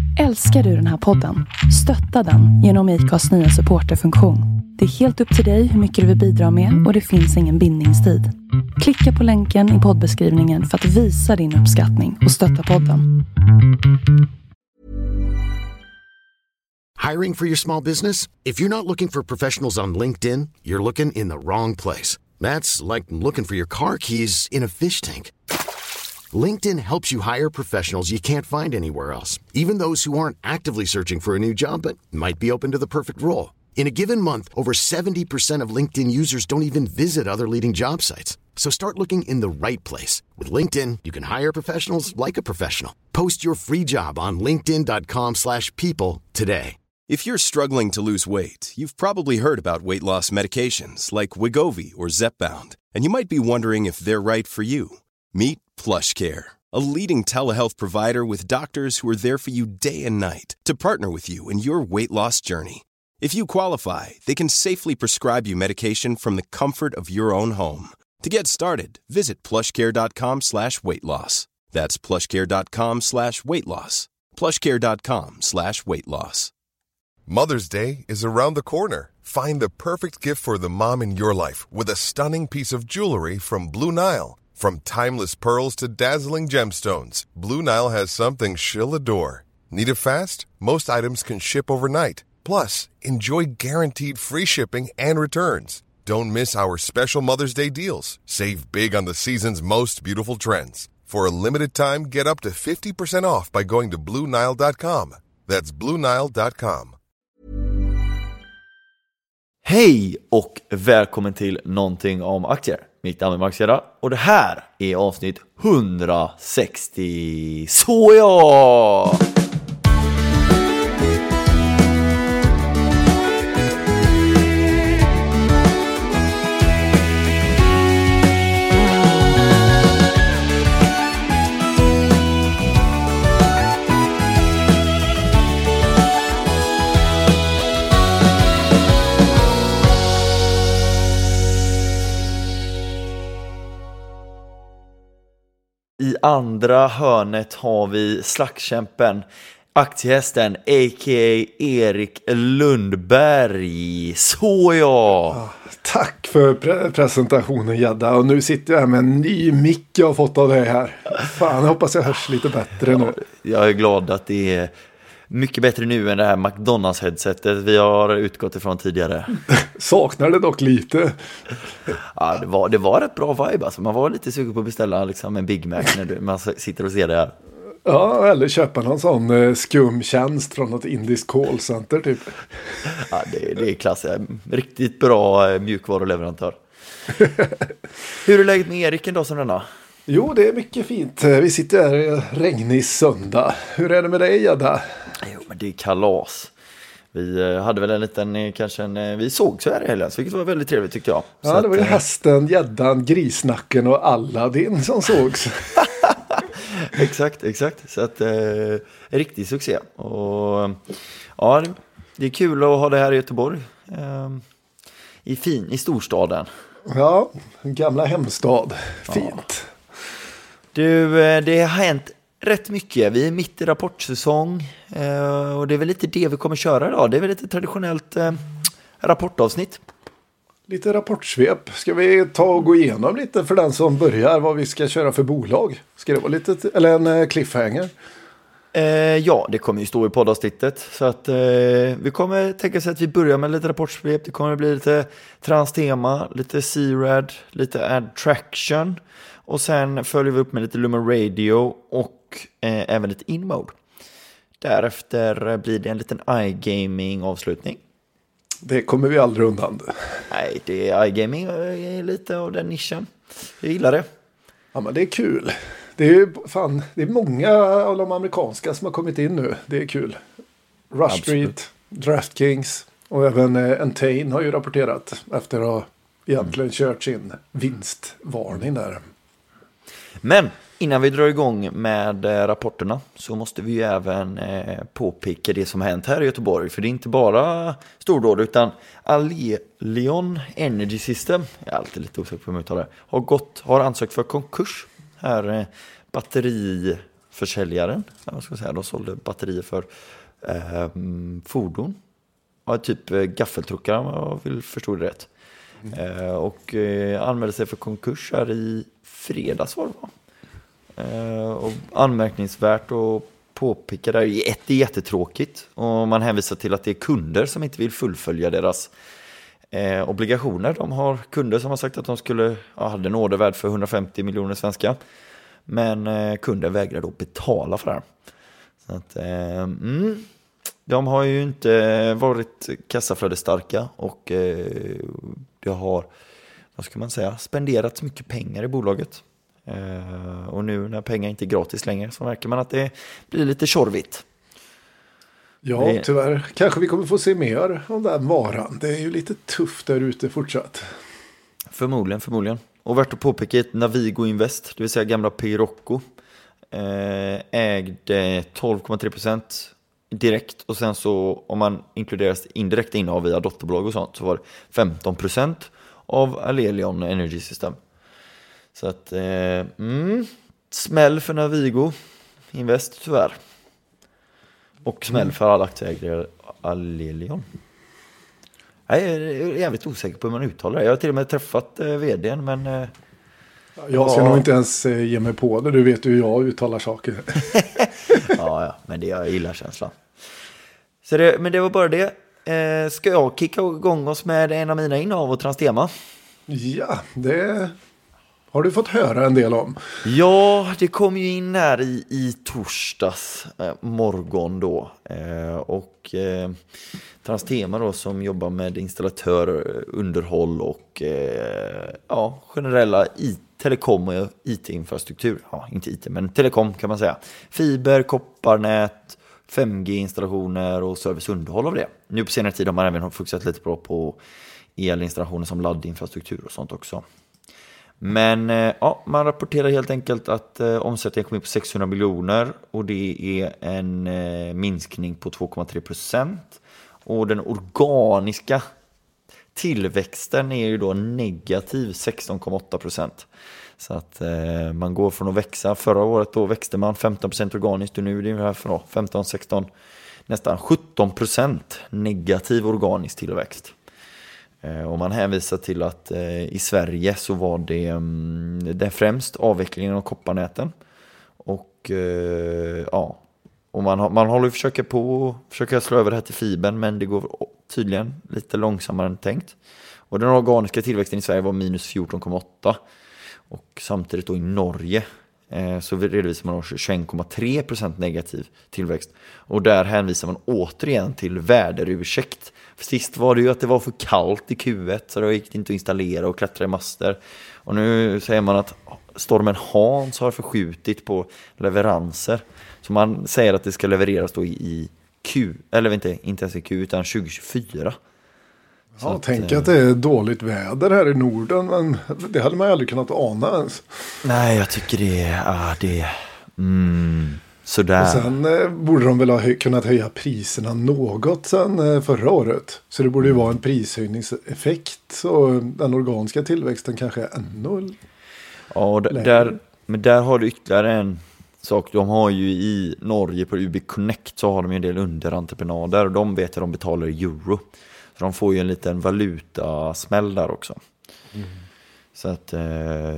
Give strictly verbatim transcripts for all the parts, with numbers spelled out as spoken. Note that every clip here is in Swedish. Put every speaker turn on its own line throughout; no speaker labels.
Älskar du den här podden? Stötta den genom ICAs nya supporterfunktion. Det är helt upp till dig hur mycket du vill bidra med och det finns ingen bindningstid. Klicka på länken i poddbeskrivningen för att visa din uppskattning och stötta podden.
Hiring for your small business? If you're not looking for professionals on LinkedIn, you're looking in the wrong place. That's like looking for your car keys in a fish tank. LinkedIn helps you hire professionals you can't find anywhere else, even those who aren't actively searching for a new job but might be open to the perfect role. In a given month, over seventy percent of LinkedIn users don't even visit other leading job sites. So start looking in the right place. With LinkedIn, you can hire professionals like a professional. Post your free job on linkedin dot com slash people today.
If you're struggling to lose weight, you've probably heard about weight loss medications like Wegovy or Zepbound, and you might be wondering if they're right for you. Meet PlushCare, a leading telehealth provider with doctors who are there for you day and night to partner with you in your weight loss journey. If you qualify, they can safely prescribe you medication from the comfort of your own home. To get started, visit plushcare.com slash weight loss. That's plushcare.com slash weight loss. plushcare.com slash weight loss.
Mother's Day is around the corner. Find the perfect gift for the mom in your life with a stunning piece of jewelry from Blue Nile. From timeless pearls to dazzling gemstones, Blue Nile has something she'll adore. Need it fast? Most items can ship overnight. Plus, enjoy guaranteed free shipping and returns. Don't miss our special Mother's Day deals. Save big on the season's most beautiful trends. For a limited time, get up to fifty percent off by going to blue nile dot com. That's blue nile dot com.
Hej och välkommen till Någonting om aktier. Mitt namn är Max Gera och det här är avsnitt hundrasextio. Så ja! I andra hörnet har vi slagskämpen, aktiehästen, a k a. Erik Lundberg. Så ja!
Tack för pre- presentationen, Gedda. Och nu sitter jag här med en ny mick jag har fått av dig här. Fan, jag hoppas jag hörs lite bättre nu.
Jag är glad att det är mycket bättre nu än det här McDonalds-headsetet vi har utgått ifrån tidigare.
Saknar det dock lite.
Ja, det var, det var ett bra vibe. Alltså. Man var lite sugen på att beställa liksom, en Big Mac när du, man sitter och ser det här.
Ja, eller köpa någon sån eh, skumtjänst från något indiskt callcenter typ.
Ja, det, det är klass. Riktigt bra eh, mjukvaruleverantör. Hur är läget med Erik en dag som denna?
Jo, det är mycket fint. Vi sitter här i regnig söndag. Hur är det med dig, Gedda?
Jo, men det är kalas. Vi hade väl en liten, kanske en, vi såg så här i helgen, vilket var väldigt trevligt tyckte jag.
Ja,
så
det var ju
att,
hästen, gäddan, grisnacken och Aladdin som sågs.
exakt, exakt. Så att, eh, riktig succé. Och ja, det är kul att ha det här i Göteborg. Eh, i fin, i storstaden.
Ja, gamla hemstad. Fint.
Ja. Du, det har hänt rätt mycket. Vi är mitt i rapportsäsong eh, och det är väl lite det vi kommer köra idag. Det är väl lite traditionellt eh, rapportavsnitt.
Lite rapportsvep. Ska vi ta och gå igenom lite för den som börjar vad vi ska köra för bolag? Ska det vara lite, eller en eh, cliffhanger?
Eh, ja, det kommer ju stå i poddavsnittet. Så att eh, vi kommer tänka sig att vi börjar med lite rapportsvep. Det kommer bli lite Transtema, lite C-Rad, lite Adtraction. Och sen följer vi upp med lite Lumen Radio och eh, även lite InMode. Därefter blir det en liten iGaming-avslutning.
Det kommer vi aldrig undan.
Nej, det är iGaming är lite av den nischen. Jag gillar det.
Ja, men det är kul. Det är ju fan, det är många av de amerikanska som har kommit in nu. Det är kul. Rush Street, DraftKings och även eh, Entain har ju rapporterat efter att ha egentligen mm. kört sin vinstvarning där.
Men innan vi drar igång med eh, rapporterna så måste vi ju även eh, påpeka det som har hänt här i Göteborg. För det är inte bara stordåd utan Alelion Energy System, jag är alltid lite osäker på hur man uttalar det, har, gått, har ansökt för konkurs. Här eh, batteri försäljaren. Jag ska säga, de sålde batterier för eh, fordon. Ja, typ eh, gaffeltruckar om jag vill förstå det rätt. Mm. Eh, och eh, anmälde sig för konkurs här i fredags var det va? Eh, och anmärkningsvärt och påpeka där, det är jättetråkigt. Och man hänvisar till att det är kunder som inte vill fullfölja deras eh, obligationer. De har kunder som har sagt att de skulle ja, hade en ordervärd för hundrafemtio miljoner svenska. Men eh, kunder vägrar då betala för det här. Så att, eh, mm, de har ju inte varit kassaflödesstarka och eh, det har, vad ska man säga, spenderat mycket pengar i bolaget. Uh, och nu när pengar inte är gratis längre så märker man att det blir lite tjorvigt.
Ja, det... tyvärr. Kanske vi kommer få se mer om den varan. Det är ju lite tufft där ute fortsatt.
Förmodligen, förmodligen. Och värt att påpeka att Navigo Invest, det vill säga gamla Pirocco, uh, ägde tolv komma tre procent direkt. Och sen så om man inkluderas indirekt innehav via dotterbolag och sånt så var det femton procent av Alelion Energy System. Så att, eh, mm, smäll för Navigo Invest tyvärr. Och smäll för alla aktieägare Alelion. Jag är jävligt osäker på hur man uttalar det. Jag har till och med träffat eh, vdn, men... Eh,
jag ska ja. nog inte ens eh, ge mig på det. Du vet hur jag uttalar saker.
ja, ja, men det jag gillar känslan. Så det, men det var bara det. Eh, ska jag kicka igång oss med en av mina innehav och Transtema?
Ja, det... har du fått höra en del om?
Ja, det kom ju in här i, i torsdags eh, morgon då. Eh, och eh, Transtema då som jobbar med installatör, underhåll och eh, ja, generella i, telekom och I T-infrastruktur. Ja, inte I T men telekom kan man säga. Fiber, kopparnät, fem G-installationer och serviceunderhåll av det. Nu på senare tid har man även fokuserat lite bra på elinstallationer som laddinfrastruktur och sånt också. Men ja, man rapporterar helt enkelt att eh, omsättningen kommer in på sexhundra miljoner och det är en eh, minskning på två komma tre procent. Och den organiska tillväxten är ju då negativ sexton komma åtta procent. Så att eh, man går från att växa, förra året då växte man femton procent organiskt och nu är det här för femton, sexton, nästan sjutton procent negativ organisk tillväxt. Och man hänvisar till att eh, i Sverige så var det, um, det främst avvecklingen av kopparnäten. Och eh, ja, och man, har, man håller ju försöka på försöka slå över det här till fibern, men det går tydligen lite långsammare än tänkt. Och den organiska tillväxten i Sverige var minus fjorton komma åtta. Och samtidigt då i Norge eh, så redovisar man tjugoett komma tre procent negativ tillväxt. Och där hänvisar man återigen till väderursäkt. För sist var det ju att det var för kallt i Q ett så då gick det inte att installera och klättra i master. Och nu säger man att stormen Hans har förskjutit på leveranser. Så man säger att det ska levereras då i Q, eller inte, inte ens i Q utan tjugo tjugofyra.
Så ja, att, tänk att det är dåligt väder här i Norden, men det hade man aldrig kunnat ana ens.
Nej, jag tycker det är, ah, det är mm, sådär.
Och sen eh, borde de väl ha hö- kunnat höja priserna något sen eh, förra året. Så det borde ju vara en prishöjningseffekt, så den organiska tillväxten kanske är ännu
ja, och d- där, men där har du ytterligare en sak. De har ju i Norge på U B Connect så har de ju en del underentreprenader och de vet att de betalar i euro. Så de får ju en liten valutasmäll där också. Mm. Så att eh,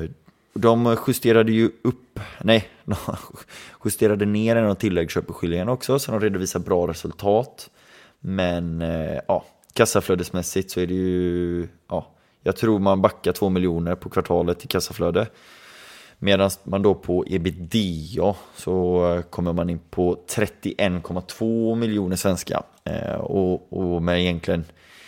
de justerade ju upp, nej, de justerade ner en av tilläggsköpeskillingen också. Så de redovisar bra resultat. Men eh, ja, kassaflödesmässigt så är det ju, ja, jag tror man backar två miljoner på kvartalet i kassaflöde. Medan man då på EBITDA så kommer man in på trettioen komma två miljoner svenska. Eh, och, och med egentligen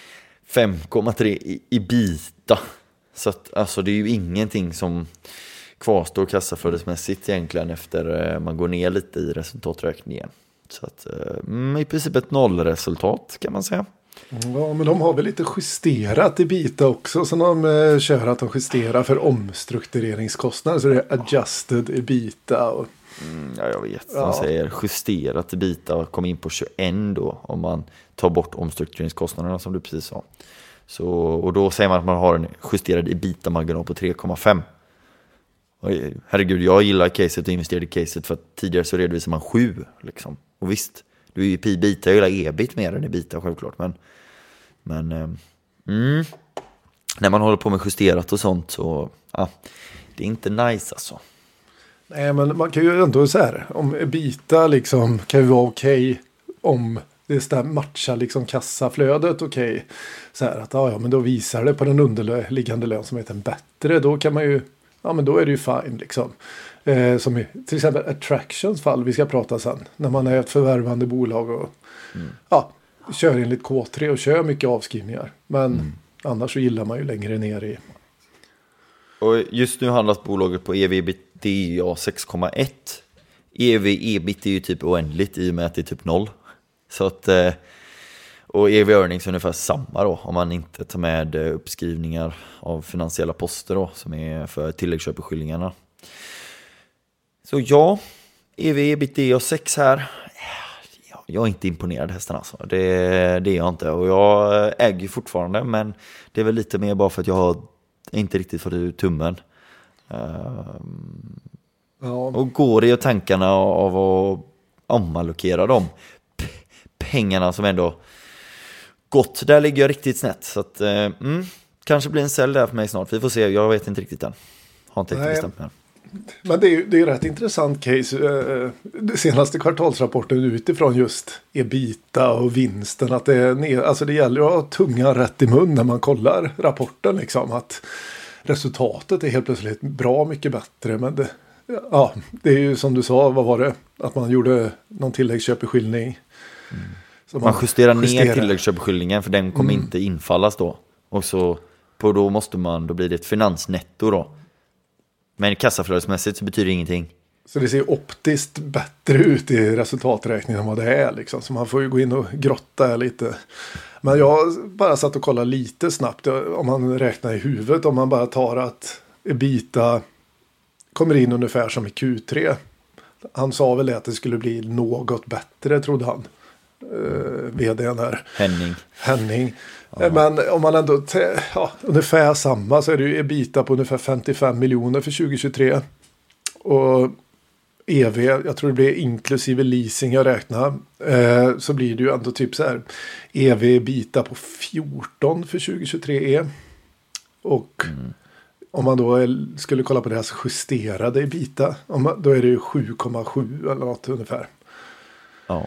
fem komma tre i, i bita. Så att, alltså, det är ju ingenting som kvarstår kassaflödesmässigt egentligen efter eh, man går ner lite i resultaträkningen. Så att eh, i princip ett nollresultat kan man säga.
Ja, men de har väl lite justerat i bita också. Så de eh, kör att de justerar för omstruktureringskostnader. Så det är adjusted i bita. Och...
Mm, ja, jag vet. De ja. säger justerat i bita och kommer in på tjugoett då. Om man tar bort omstruktureringskostnaderna som du precis sa. Så, och då säger man att man har en justerad i bita-marginal på tre komma fem. herregud, jag gillar caset och investerade i caset för att tidigare så redovisar man sju liksom. Och visst, du är ju P-bita, jag gillar ebit mer än ebita självklart, men men mm, när man håller på med justerat och sånt så ja, det är inte nice alltså.
Nej, men man kan ju ändå så här, om ebita liksom kan ju vara okej okay om det stämmer, matchar liksom kassaflödet okej. Okay. Så här att ja, ja, men då visar det på den underliggande lönsamheten bättre, då kan man ju, ja men då är det ju fine liksom. Eh, som i till exempel Attractions fall, vi ska prata sen, när man är ett förvärvande bolag och mm. ja, kör enligt K tre och kör mycket avskrivningar. Men mm. annars så gillar man ju längre ner i.
Och just nu handlas bolaget på E V-ebitda sex komma ett. E V-ebit är ju typ oändligt i och med att det är typ noll. Så att, och E V-earnings är ungefär samma då, om man inte tar med uppskrivningar av finansiella poster då, som är för tilläggsköpeskillingarna. Så ja, E V-ebitda sex här. Jag är inte imponerad hästen alltså. Det, det är jag inte. Och jag äger fortfarande, men det är väl lite mer bara för att jag har inte riktigt fått ut tummen. Um, ja. Och går i tankarna av att omallokera dem P- pengarna som ändå gått. Där ligger jag riktigt snett. Så att, mm, kanske blir en sälj där för mig snart. Vi får se, jag vet inte riktigt än. Har inte riktigt bestämt mig.
Men det är ju det är rätt intressant case. Den senaste kvartalsrapporten utifrån just ebita och vinsten. Att det, är ner, alltså det gäller att ha tungan rätt i mun när man kollar rapporten. Liksom, att resultatet är helt plötsligt bra mycket bättre. Men det, ja, det är ju som du sa, vad var det? Att man gjorde någon tilläggsköpeskillning.
Mm. Man, man justerar justerar. ner tilläggsköpeskillningen för den kommer mm. inte infallas då. Och så på då måste man, då blir det ett finansnetto då. Men kassaflödesmässigt så betyder det ingenting.
Så det ser optiskt bättre ut i resultaträkningen än vad det är liksom. Så man får ju gå in och grotta lite. Men jag bara satt och kollade lite snabbt. Om man räknar i huvudet. Om man bara tar att ebita kommer in ungefär som i Q tre. Han sa väl att det skulle bli något bättre, trodde han. Uh, vdn här.
Henning.
Henning. Ja. Men om man ändå t- ja, ungefär samma, så är det ju ebita på ungefär femtiofem miljoner för tjugohundratjugotre. Och E V, jag tror det blir inklusive leasing jag räknar. Eh, så blir det ju ändå typ så här. E V ebita på fjorton för tjugohundratjugotre är. Och mm. om man då är, skulle kolla på deras justerade ebita, om man, då är det ju sju komma sju eller något ungefär.
Ja.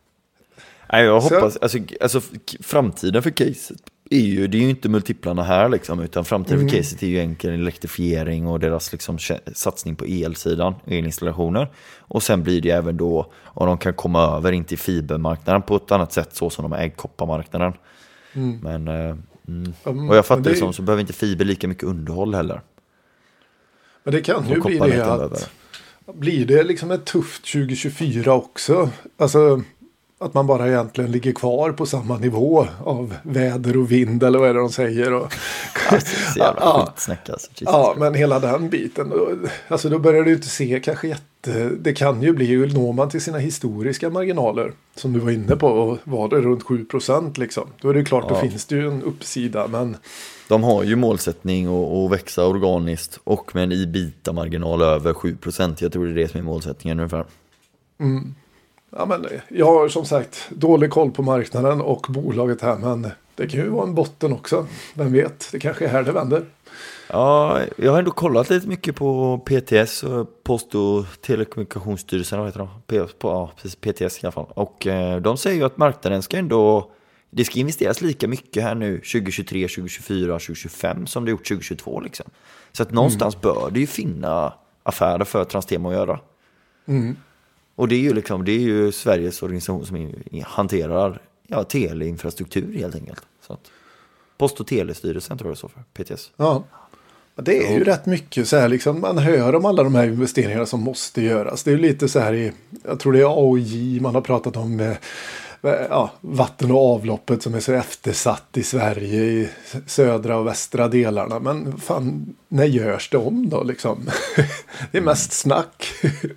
Nej, jag hoppas, alltså, alltså framtiden för caset är ju, det är ju inte multiplarna här liksom, utan framtiden mm. för caset är ju enkel elektrifiering och deras liksom satsning på elsidan, elinstallationer. Och sen blir det även då, om de kan komma över in till fibermarknaden på ett annat sätt, så som de äger kopparmarknaden. Mm. Men, uh, mm. och jag fattar det, det som, så behöver inte fiber lika mycket underhåll heller.
Men det kan ju bli det att, över. Blir det liksom ett tufft tjugohundratjugofyra också? Alltså att man bara egentligen ligger kvar på samma nivå av väder och vind, eller vad är det de säger. Och,
alltså, så jävla ja, skitsnack, alltså.
Ja, men hela den biten. Alltså då börjar du inte se kanske jätte... Det kan ju bli, når man till sina historiska marginaler, som du var inne på, och var det runt sju procent liksom. Då är det klart, ja. Då finns det ju en uppsida, men...
De har ju målsättning att växa organiskt och med en ebita-marginal över sju procent. Jag tror det är det som är målsättningen ungefär.
Mm. Ja, men jag har som sagt dålig koll på marknaden och bolaget här, men det kan ju vara en botten också. Vem vet, det kanske är här det vänder.
Ja, jag har ändå kollat lite mycket på P T S, Post- och telekommunikationsstyrelsen, vad heter de? P- på, ja, precis, P T S i alla fall. Och eh, de säger ju att marknaden ska ändå, det ska investeras lika mycket här nu tjugohundratjugotre, tjugohundratjugofyra, tjugohundratjugofem som det gjort tjugohundratjugotvå liksom. Så att någonstans mm. bör det ju finna affärer för Transtema att göra. Mm. Och det är ju liksom, det är ju Sveriges organisation som hanterar ja, teleinfrastruktur helt enkelt. Så att Post- och telestyrelsen tror jag så för P T S.
Ja, det är ju rätt mycket så här liksom, man hör om alla de här investeringarna som måste göras. Det är ju lite så här i, jag tror det är A O J man har pratat om med, ja, vatten- och avloppet som är så eftersatt i Sverige i södra och västra delarna. Men fan, när görs det om då liksom? Det är mest snack.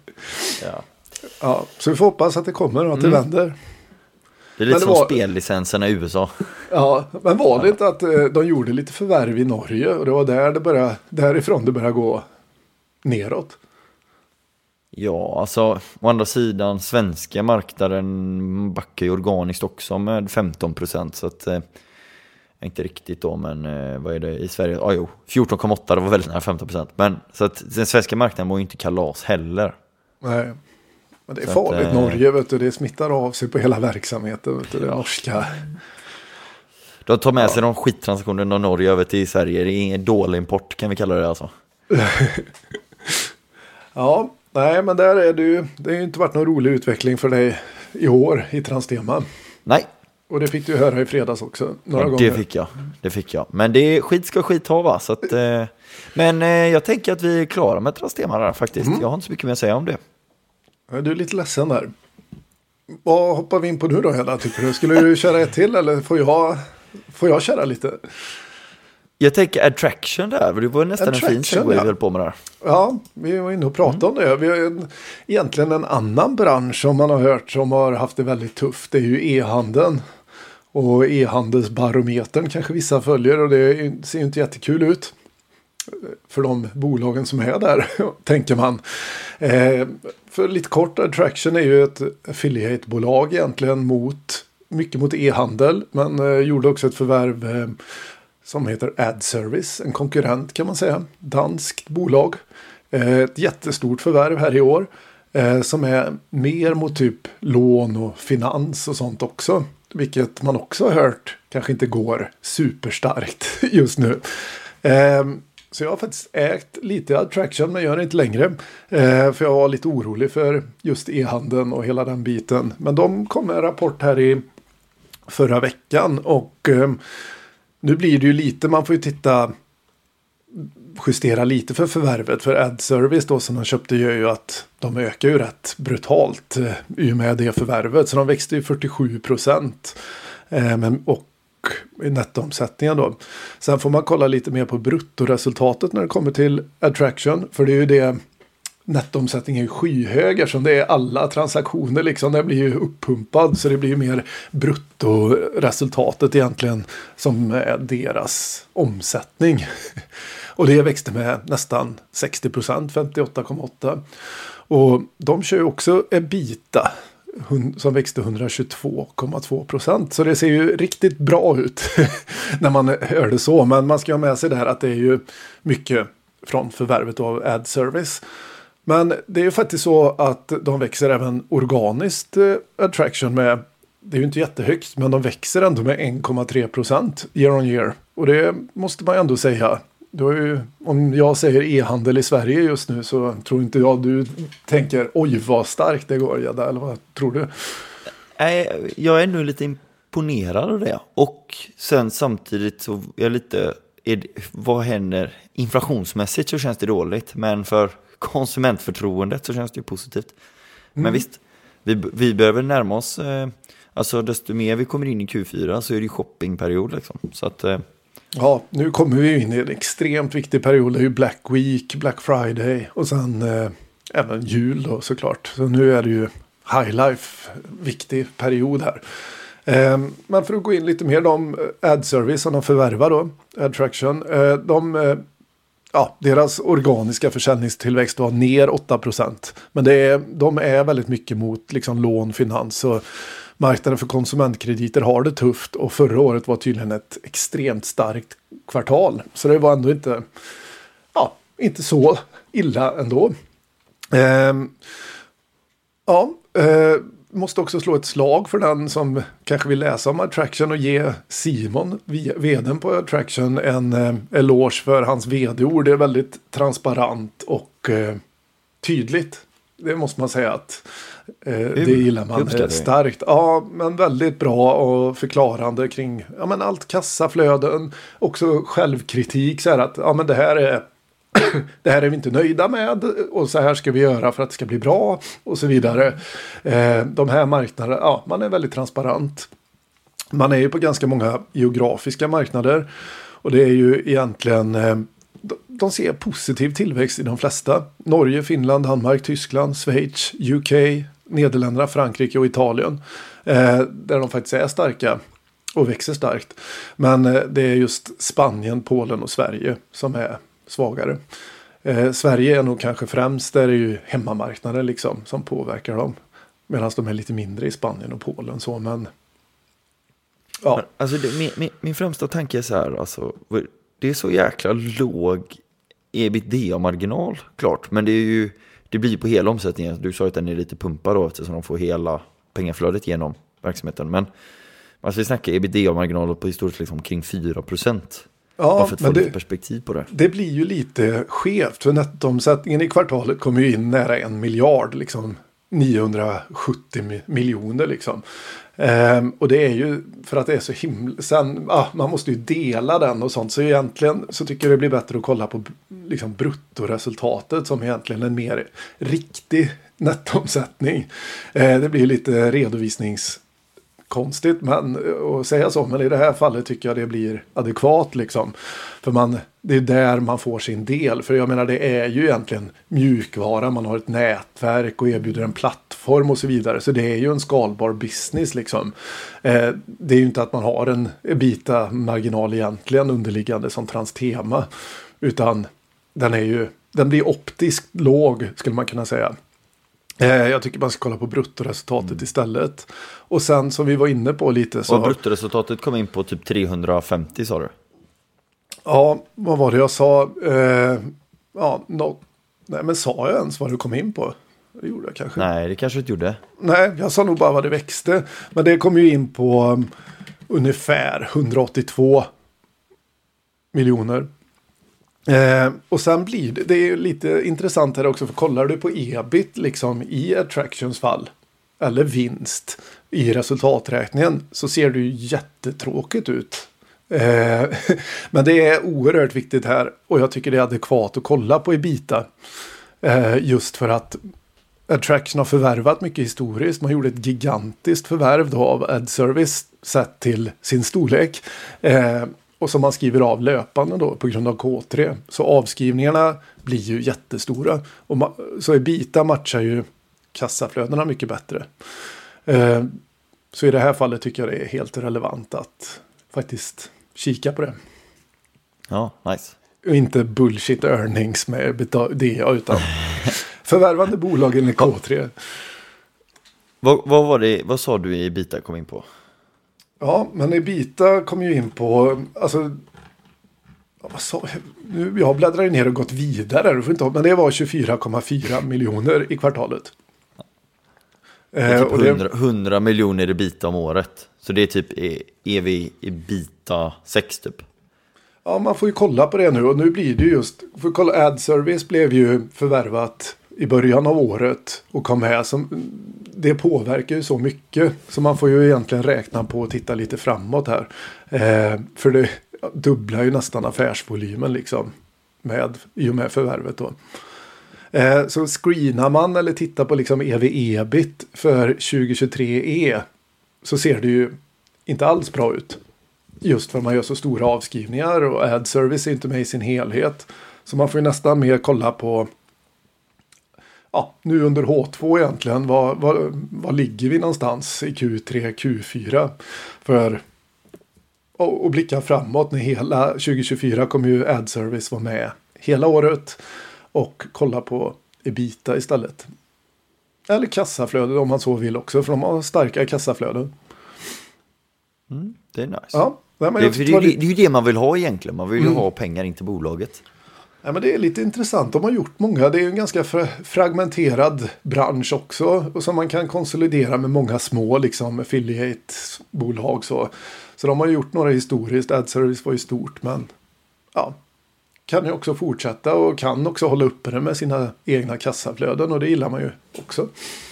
Ja.
Ja, så vi får hoppas att det kommer och att det mm. vänder.
Det är lite det som var... spellicenserna i U S A.
Ja, men var det inte att de gjorde lite förvärv i Norge och det var där det började, därifrån det började gå neråt.
Ja, alltså å andra sidan svenska marknaden backar ju organiskt också med femton procent, så att eh, inte riktigt då, men eh, vad är det i Sverige? Ja, ah, jo, fjorton komma åtta, det var väldigt nära femton procent. Men så att den svenska marknaden var ju inte kalas heller.
Nej, men det är
så
farligt.
Att, eh,
Norge, vet du, det smittar av sig på hela verksamheten, vet du, det norska.
De tar med ja. sig de skittransaktionerna av Norge över till Sverige. Det är ingen dålig import, kan vi kalla det alltså.
Ja, nej, men där är det ju, det har ju inte varit någon rolig utveckling för dig i år i Transtema.
Nej.
Och det fick du höra i fredags också, några
ja,
gånger.
Det fick jag, det fick jag. Men det är skit ska skit ha, va? Så att, eh, men eh, jag tänker att vi är klara med Transtema där faktiskt. Mm. Jag har inte så mycket mer att säga om det.
Du är lite ledsen där. Vad hoppar vi in på nu då, Hedda, tycker du? Skulle du köra ett till eller får jag, får jag köra lite?
Jag tänker Adtraction där, det var nästan Adtraction, en fin segway ja. vi höll på med där.
Ja, vi var inne och pratade mm. om det. Vi har en, egentligen en annan bransch som man har hört som har haft det väldigt tufft. Det är ju e-handeln. Och e-handelsbarometern kanske vissa följer, och det ser ju inte jättekul ut för de bolagen som är där, tänker man. Eh, för lite kort, Adtraction är ju ett affiliate-bolag egentligen mot, mycket mot e-handel, men eh, gjorde också ett förvärv eh, som heter AdService, en konkurrent kan man säga, danskt bolag. Eh, ett jättestort förvärv här i år eh, som är mer mot typ lån och finans och sånt också, vilket man också har hört kanske inte går superstarkt just nu. Eh, Så jag har faktiskt ägt lite Adtraction, men gör det inte längre. Eh, för jag var lite orolig för just e-handeln och hela den biten. Men de kom med en rapport här i förra veckan. Och eh, nu blir det ju lite, man får ju titta, justera lite för förvärvet. För AdService då som de köpte gör ju att de ökar ju rätt brutalt eh, i och med det förvärvet. Så de växte ju fyrtiosju procent. Eh, men, och i nettoomsättningen då. Sen får man kolla lite mer på bruttoresultatet när det kommer till Adtraction. För det är ju det, nettoomsättningen är skyhög eftersom det är alla transaktioner liksom. Det blir ju uppumpad, så det blir ju mer bruttoresultatet egentligen som är deras omsättning. Och det växte med nästan sextio procent, femtioåtta komma åtta. Och de kör ju också EBITDA som växte etthundratjugotvå komma två procent. Så det ser ju riktigt bra ut när man hör det så. Men man ska ha med sig där att det är ju mycket från förvärvet av AdService. Men det är ju faktiskt så att de växer även organiskt, eh, Adtraction med, det är ju inte jättehögt, men de växer ändå med en komma tre procent year on year. Och det måste man ändå säga. Då är ju, om jag säger e-handel i Sverige just nu så tror inte jag du tänker oj vad starkt det går, Hedda, eller vad tror du?
Nej, jag är nu lite imponerad av det. Och sen samtidigt så är jag lite, är det, vad händer? Inflationsmässigt så känns det dåligt, men för konsumentförtroendet så känns det ju positivt. Mm. Men visst, vi, vi behöver närma oss, eh, alltså desto mer vi kommer in i Q fyra så är det ju shoppingperiod liksom. Så att eh,
ja, nu kommer vi in i en extremt viktig period. Det är ju Black Week, Black Friday och sen eh, även jul då såklart. Så nu är det ju High Life, viktig period här. Eh, men för att gå in lite mer om AdService som de förvärvar då, Adtraction. Eh, de, eh, ja, deras organiska försäljningstillväxt var ner åtta procent. Men det är, de är väldigt mycket mot liksom, lån, finans och marknaden för konsumentkrediter har det tufft, och förra året var tydligen ett extremt starkt kvartal. Så det var ändå inte, ja, inte så illa ändå. Ehm, ja, eh, måste också slå ett slag för den som kanske vill läsa om Adtraction och ge Simon, vdn på Adtraction, en eh, eloge för hans vd-ord. Det är väldigt transparent och eh, tydligt. Det måste man säga att eh, det gillar man eh, starkt. Ja, men väldigt bra och förklarande kring ja, men allt kassaflöden. Också självkritik så här att ja, men det här är det här är vi inte nöjda med och så här ska vi göra för att det ska bli bra och så vidare. Eh, de här marknaderna, ja, man är väldigt transparent. Man är ju på ganska många geografiska marknader och det är ju egentligen eh, de ser positiv tillväxt i de flesta. Norge, Finland, Danmark, Tyskland, Schweiz, U K, Nederländerna, Frankrike och Italien. Eh, där de faktiskt är starka och växer starkt. Men eh, det är just Spanien, Polen och Sverige som är svagare. Eh, Sverige är nog kanske främst, där är ju hemmamarknaden liksom som påverkar dem. Medan de är lite mindre i Spanien och Polen. Så, men, ja.
Men, alltså det, min, min, min främsta tanke är så här, alltså, det är så jäkla låg ebitda-marginal, klart. Men det, är ju, det blir på hela omsättningen. Du sa att den är lite pumpad då, eftersom de får hela pengaflödet genom verksamheten. Men alltså, vi snackar ebitda-marginal på historiskt liksom kring fyra procent. Ja, bara för att få lite perspektiv på det.
Det blir ju lite skevt. För nettoomsättningen i kvartalet kommer ju in nära en miljard. Liksom niohundrasjuttio miljoner liksom. Ehm, och det är ju för att det är så himla... Sen, ah, man måste ju dela den och sånt. Så egentligen så tycker jag det blir bättre att kolla på liksom, bruttoresultatet som egentligen en mer riktig nettoomsättning. Ehm, det blir lite redovisnings... konstigt men att säga så, men i det här fallet tycker jag det blir adekvat liksom. För man, det är där man får sin del. För jag menar, det är ju egentligen mjukvara, man har ett nätverk och erbjuder en plattform och så vidare. Så det är ju en skalbar business liksom. Eh, det är ju inte att man har en ebitda-marginal egentligen underliggande som Transtema, utan den är ju, den blir optiskt låg skulle man kunna säga. Jag tycker man ska kolla på bruttoresultatet mm. istället. Och sen som vi var inne på lite så...
Och bruttoresultatet kom in på typ trehundrafemtio sa du?
Ja, vad var det jag sa? Eh, ja, no... Nej, men sa jag ens vad det kom in på? Det gjorde jag kanske.
Nej, det kanske inte gjorde.
Nej, jag sa nog bara vad det växte. Men det kom ju in på um, ungefär hundraåttiotvå miljoner. Eh, och sen blir det, det är lite intressant här också, för kollar du på ebit liksom i Attractions fall eller vinst i resultaträkningen så ser det ju jättetråkigt ut. Eh, men det är oerhört viktigt här och jag tycker det är adekvat att kolla på ebitda. Eh, just för att Attraction har förvärvat mycket historiskt. Man gjorde ett gigantiskt förvärv då av AdService sett till sin storlek. Eh, Och som man skriver av löpande då på grund av K tre. Så avskrivningarna blir ju jättestora. Och ma- så ebitda matchar ju kassaflödena mycket bättre. Eh, så i det här fallet tycker jag det är helt relevant att faktiskt kika på det.
Ja, nice.
Och inte bullshit earnings med det utan förvärvande bolag enligt K tre.
Vad, vad var det, vad sa du i ebitda kom in på?
Ja, men ebitda kom ju in på, alltså, vad sa, nu, jag bläddrar ner och gått vidare, du får inte, men det var tjugofyra komma fyra miljoner i kvartalet.
Det är typ hundra, hundra miljoner ebitda om året, så det är typ E V ebitda sex typ.
Ja, man får ju kolla på det nu och nu blir det just, för kolla, AdService blev ju förvärvat i början av året och kom här som, det påverkar ju så mycket så man får ju egentligen räkna på och titta lite framåt här. Eh, för det dubblar ju nästan affärsvolymen liksom med, i och med förvärvet då. Eh, så screenar man eller tittar på liksom E V-ebit för tjugo tjugotre E så ser det ju inte alls bra ut. Just för att man gör så stora avskrivningar och AdService är inte med i sin helhet. Så man får ju nästan mer kolla på ja, nu under H två egentligen, var, var, var ligger vi någonstans i Q tre, Q fyra för att blicka framåt när hela tjugo tjugofyra kommer ju AdService vara med hela året och kolla på ebitda istället. Eller kassaflödet om man så vill också, för de har starka kassaflöden.
Mm, det är nice.
Ja, nej, men
det,
jag
det, det, det är ju det man vill ha egentligen, man vill ju
mm.
ha pengar in till bolaget.
Ja, men det är lite intressant. De har gjort många. Det är en ganska fra- fragmenterad bransch också. Och som man kan konsolidera med många små liksom, affiliate-bolag. Så. så de har gjort några historiskt. AdService var ju stort. Men ja, kan ju också fortsätta. Och kan också hålla uppe det med sina egna kassaflöden. Och det gillar man ju också.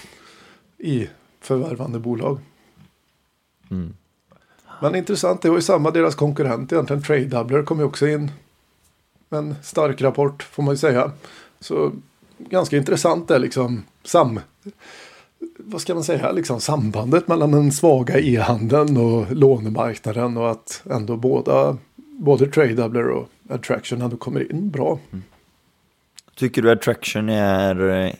I förvärvande bolag.
Mm.
Men intressant. Det var ju samma deras konkurrent. Egentligen TradeDoubler kom ju också in. En stark rapport får man ju säga. Så ganska intressant är liksom sam, vad ska man säga, liksom sambandet mellan den svaga e-handeln och lånemarknaden och att ändå båda, både TradeDoubler och Attraction ändå kommer in bra. Mm.
Tycker du Attraction är eh,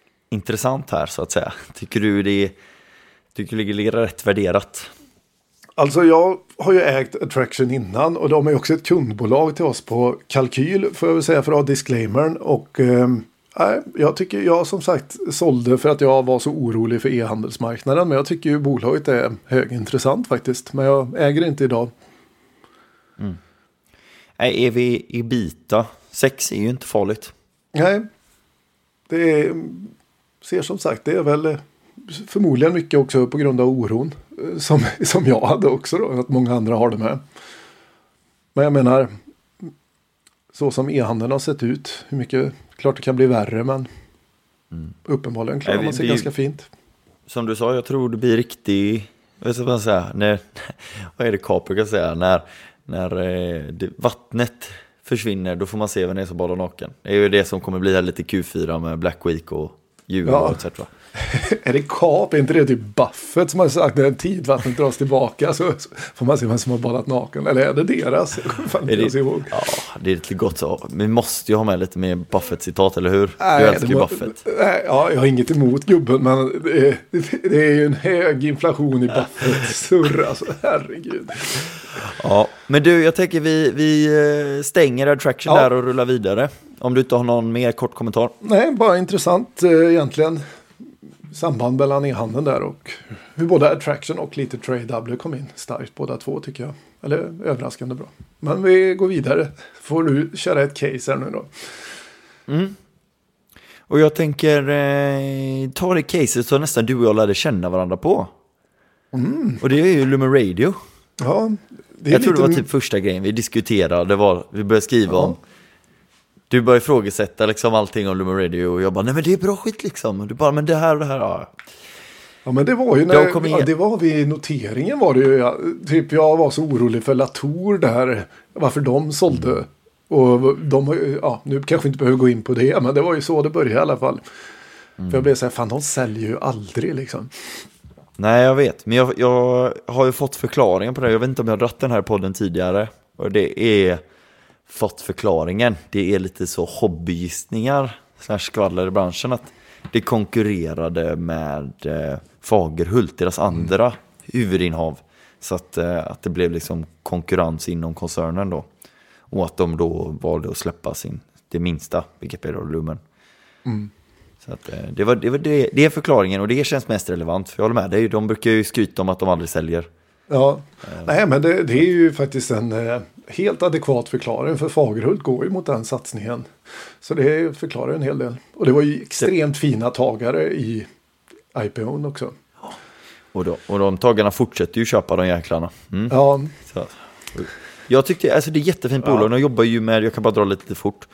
intressant här så att säga? Tycker du det, tycker du det ligger rätt värderat?
Alltså jag har ju ägt Attraction innan och de är också ett kundbolag till oss på kalkyl, får jag väl säga, för att ha disclaimern. Och eh, jag tycker jag som sagt sålde för att jag var så orolig för e-handelsmarknaden, men jag tycker ju bolaget är högintressant faktiskt, men jag äger inte idag.
Mm. Nej, är vi i beta? Sex är ju inte farligt.
Nej, det är, ser som sagt, det är väl förmodligen mycket också på grund av oron som, som jag hade också då, att många andra har det med. Men jag menar, så som e-handeln har sett ut, hur mycket, klart det kan bli värre, men mm. uppenbarligen klarar man sig ganska fint.
Som du sa, jag tror det blir riktigt, jag ska bara säga, när, vad är det Kap brukar säga, när, när eh, det, vattnet försvinner, då får man se vem det är som badar naken. Det är ju det som kommer bli här lite Q fyra med Black Week och jul ja. och et cetera.
Är det Kap? Är inte det typ Buffett som har sagt att när tidvattnet dras tillbaka så får man se vem som har badat naken? Eller är det deras? Fan,
är det,
jag ihåg.
Ja, det är lite gott så. Vi måste ju ha med lite mer Buffett-citat, eller hur? Nej, du älskar ju Buffett.
Nej, ja, jag har inget emot gubben, men det är, det är ju en hög inflation i Buffett. Surr, alltså, herregud.
Ja, men du, jag tänker vi, vi stänger Attraction ja. där och rullar vidare. Om du inte har någon mer kort kommentar.
Nej, bara intressant eh, egentligen. Samband mellan e-handeln där och hur både Attraction och lite Trade W kom in starkt båda två tycker jag. Eller överraskande bra. Men vi går vidare. Får du köra ett case här nu då?
Mm. Och jag tänker eh, ta det caset så nästan du och jag lärde känna varandra på. Mm. Och det är ju Lumen Radio.
Ja, det är
jag
lite...
tror det var typ första grejen vi diskuterade. Det var, vi började skriva ja. om. Du började ifrågasätta liksom allting om Lumen Radio och jag bara, nej men det är bra skit liksom. Och du bara, men det här och det här, ja.
Ja men det var ju när, ja, det var vid noteringen var det ju, ja, typ jag var så orolig för Latour där, varför de sålde. Mm. Och de, ja, nu kanske inte behöver gå in på det, men det var ju så det började i alla fall. Mm. För jag blev så här, fan de säljer ju aldrig liksom.
Nej jag vet, men jag, jag har ju fått förklaringen på det. Jag vet inte om jag har dratt den här podden tidigare. Och det är... fått förklaringen. Det är lite så hobbygistningar så här skvaller i branschen att det konkurrerade med eh, Fagerhult, deras andra mm. huvudinnehav. Så att, eh, att det blev liksom konkurrens inom koncernen då. Och att de då valde att släppa sin, det minsta, vilket är då Lumen. Mm. Så att, eh, det, var, det, var det, det är förklaringen och det känns mest relevant. För jag håller med dig, de brukar ju skryta om att de aldrig säljer.
Ja, eh. nej men det, det är ju faktiskt en... Eh... helt adekvat förklaring, för Fagerhult går ju mot den satsningen. Så det förklarar en hel del. Och det var ju extremt fina tagare i I P O:n också.
Och, då, och de tagarna fortsätter ju köpa de jäklarna. Mm.
Ja.
Så. Jag tyckte, alltså det är jättefint bolag. Ja. De jobbar ju med, jag kan bara dra lite, lite fort.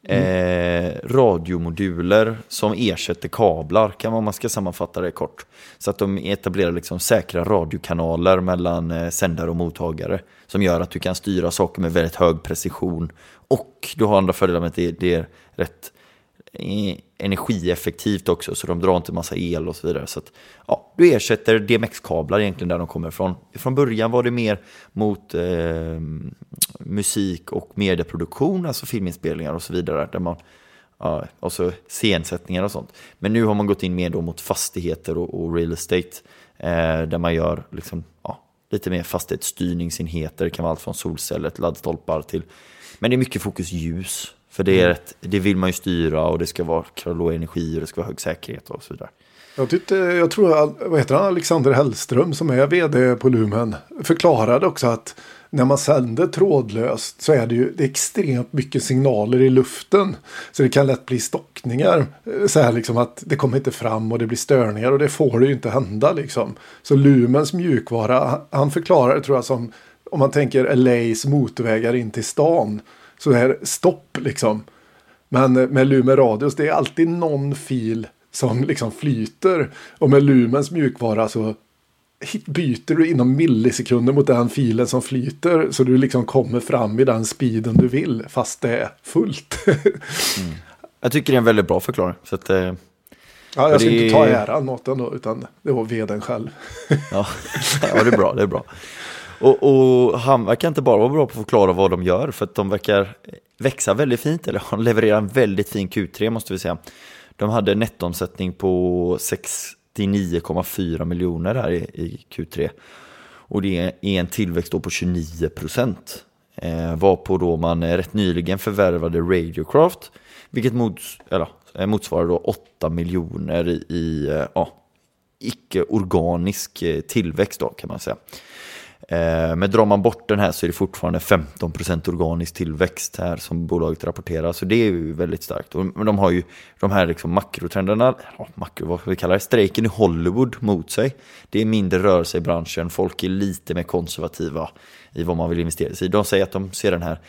Mm. Eh, radiomoduler som ersätter kablar, kan man, man ska sammanfatta det kort. Så att de etablerar liksom säkra radiokanaler mellan eh, sändare och mottagare som gör att du kan styra saker med väldigt hög precision. Och du har andra fördelar med att det, det är rätt eh, energieffektivt också, så de drar inte massa el och så vidare. Så att, ja, du ersätter D M X-kablar egentligen där de kommer ifrån. Från början var det mer mot eh, musik och medieproduktion, alltså filminspelningar och så vidare, där man, ja, alltså scensättningar och sånt. Men nu har man gått in mer då mot fastigheter och, och real estate, eh, där man gör liksom, ja, lite mer fastighetsstyrningsenheter. Det kan vara allt från solceller till laddstolpar till, men det är mycket fokus ljus. För det, är ett, det vill man ju styra och det ska vara låg energi och det ska vara hög säkerhet och så vidare.
Jag, tyckte, jag tror vad heter han, Alexander Hellström som är vd på Lumen förklarade också att när man sänder trådlöst så är det ju det är extremt mycket signaler i luften. Så det kan lätt bli stockningar. Så här liksom att det kommer inte fram och det blir störningar och det får det ju inte hända liksom. Så Lumens mjukvara, han förklarar tror jag som om man tänker L A's motorvägar in till stan. Så är stopp liksom. Men med Lumen Radios det är alltid någon fil som liksom flyter. Och med Lumens mjukvara så byter du inom millisekunder mot den filen som flyter. Så du liksom kommer fram i den speeden du vill fast det är fullt. mm.
Jag tycker det är en väldigt bra förklaring. Så att, eh,
ja, jag ska det... inte ta äran åt den då, utan det var vdn själv.
ja. ja, det är bra, det är bra. Och, och han verkar inte bara vara bra på att förklara vad de gör, för att de verkar växa väldigt fint, eller de levererar en väldigt fin Q tre måste vi säga. De hade nettoomsättning på sextionio komma fyra miljoner här i, i Q tre. Och det är en tillväxt då på tjugonio procent. Eh, varpå då man rätt nyligen förvärvade Radiocraft, vilket mots, eller, motsvarar då åtta miljoner i, i ja, icke-organisk tillväxt då, kan man säga. Eh, men drar man bort den här så är det fortfarande femton procent organisk tillväxt här som bolaget rapporterar, så det är ju väldigt starkt. Och, men de har ju de här liksom makrotrenderna, ja, makro, vad ska vi kalla det, strejken i Hollywood mot sig. Det är mindre rörelse i branschen, folk är lite mer konservativa i vad man vill investera i. De säger att de ser den här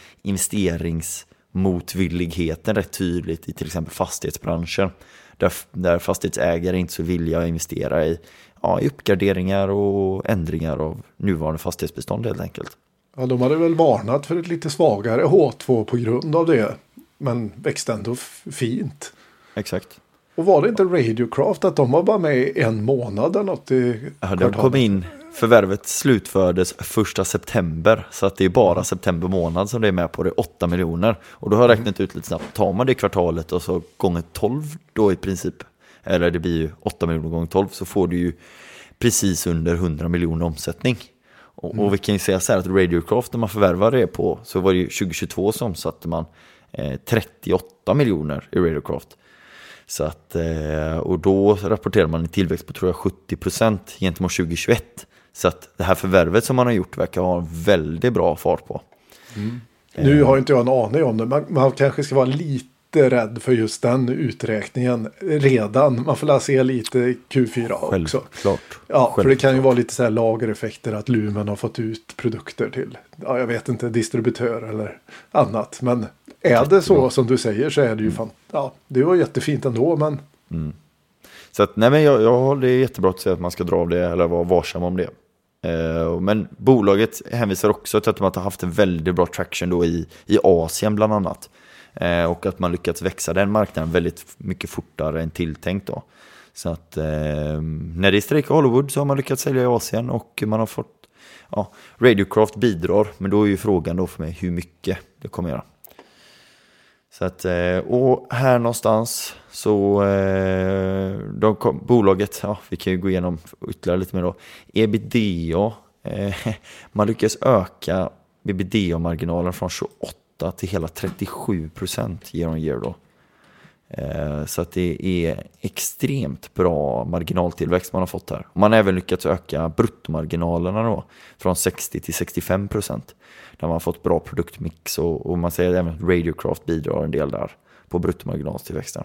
investeringsmotvilligheten rätt tydligt i till exempel fastighetsbranschen, där, där fastighetsägare inte så villiga att investera i Ja, i uppgraderingar och ändringar av nuvarande fastighetsbestånd helt enkelt.
Ja, de hade väl varnat för ett lite svagare H två på grund av det. Men växte ändå f- fint.
Exakt.
Och var det inte Radiocraft att de var bara med i en månad eller något i
Ja, de kom in, förvärvet slutfördes första september. Så att det är bara september månad som det är med på det, åtta miljoner. Och då har jag räknat ut lite snabbt, tar man det kvartalet och så gånger tolv då i princip, eller det blir ju åtta miljoner gånger tolv, så får du ju precis under hundra miljoner omsättning. Och, mm. och vi kan ju säga så här att Radiocraft, när man förvärvade det på, så var det ju tjugohundratjugotvå som omsatte man eh, trettioåtta miljoner i Radiocraft. Så att, eh, och då rapporterar man en tillväxt på tror jag sjuttio procent gentemot tjugohundratjugoett. Så att det här förvärvet som man har gjort verkar ha en väldigt bra fart på.
Mm. Nu har inte jag en aning om det. Man, man kanske ska vara lite rädd för just den uträkningen redan. Man får lära se lite Q fyra också.
Självklart.
Ja,
Självklart.
För det kan ju vara lite så här lagereffekter att Lumen har fått ut produkter till, ja, jag vet inte, distributör eller annat. Men är Jättebra. Det så som du säger så är det ju fan, ja, det var jättefint ändå, men
mm. Så att, nej men jag, jag, det är jättebra att säga att man ska dra av det eller vara varsam om det. Uh, men bolaget hänvisar också till att de har haft en väldigt bra traction då i, i Asien bland annat. Uh, och att man lyckats växa den marknaden väldigt mycket fortare än tilltänkt då. Så att uh, när det är strejk i Hollywood så har man lyckats sälja i Asien och man har fått, ja, Radiocraft bidrar, men då är ju frågan då för mig hur mycket det kommer göra. Så att, och här någonstans så de kom, bolaget, ja, vi kan ju gå igenom ytterligare lite mer då. EBITDA, eh, man lyckas öka EBITDA-marginalen från tjugoåtta till hela trettiosju procent year on year då. Eh, så att det är extremt bra marginaltillväxt man har fått här. Man har även lyckats öka bruttomarginalerna då från sextio till sextiofem procent. Där man har fått bra produktmix och, och man säger även att Radiocraft bidrar en del där på bruttomarginaltillväxten.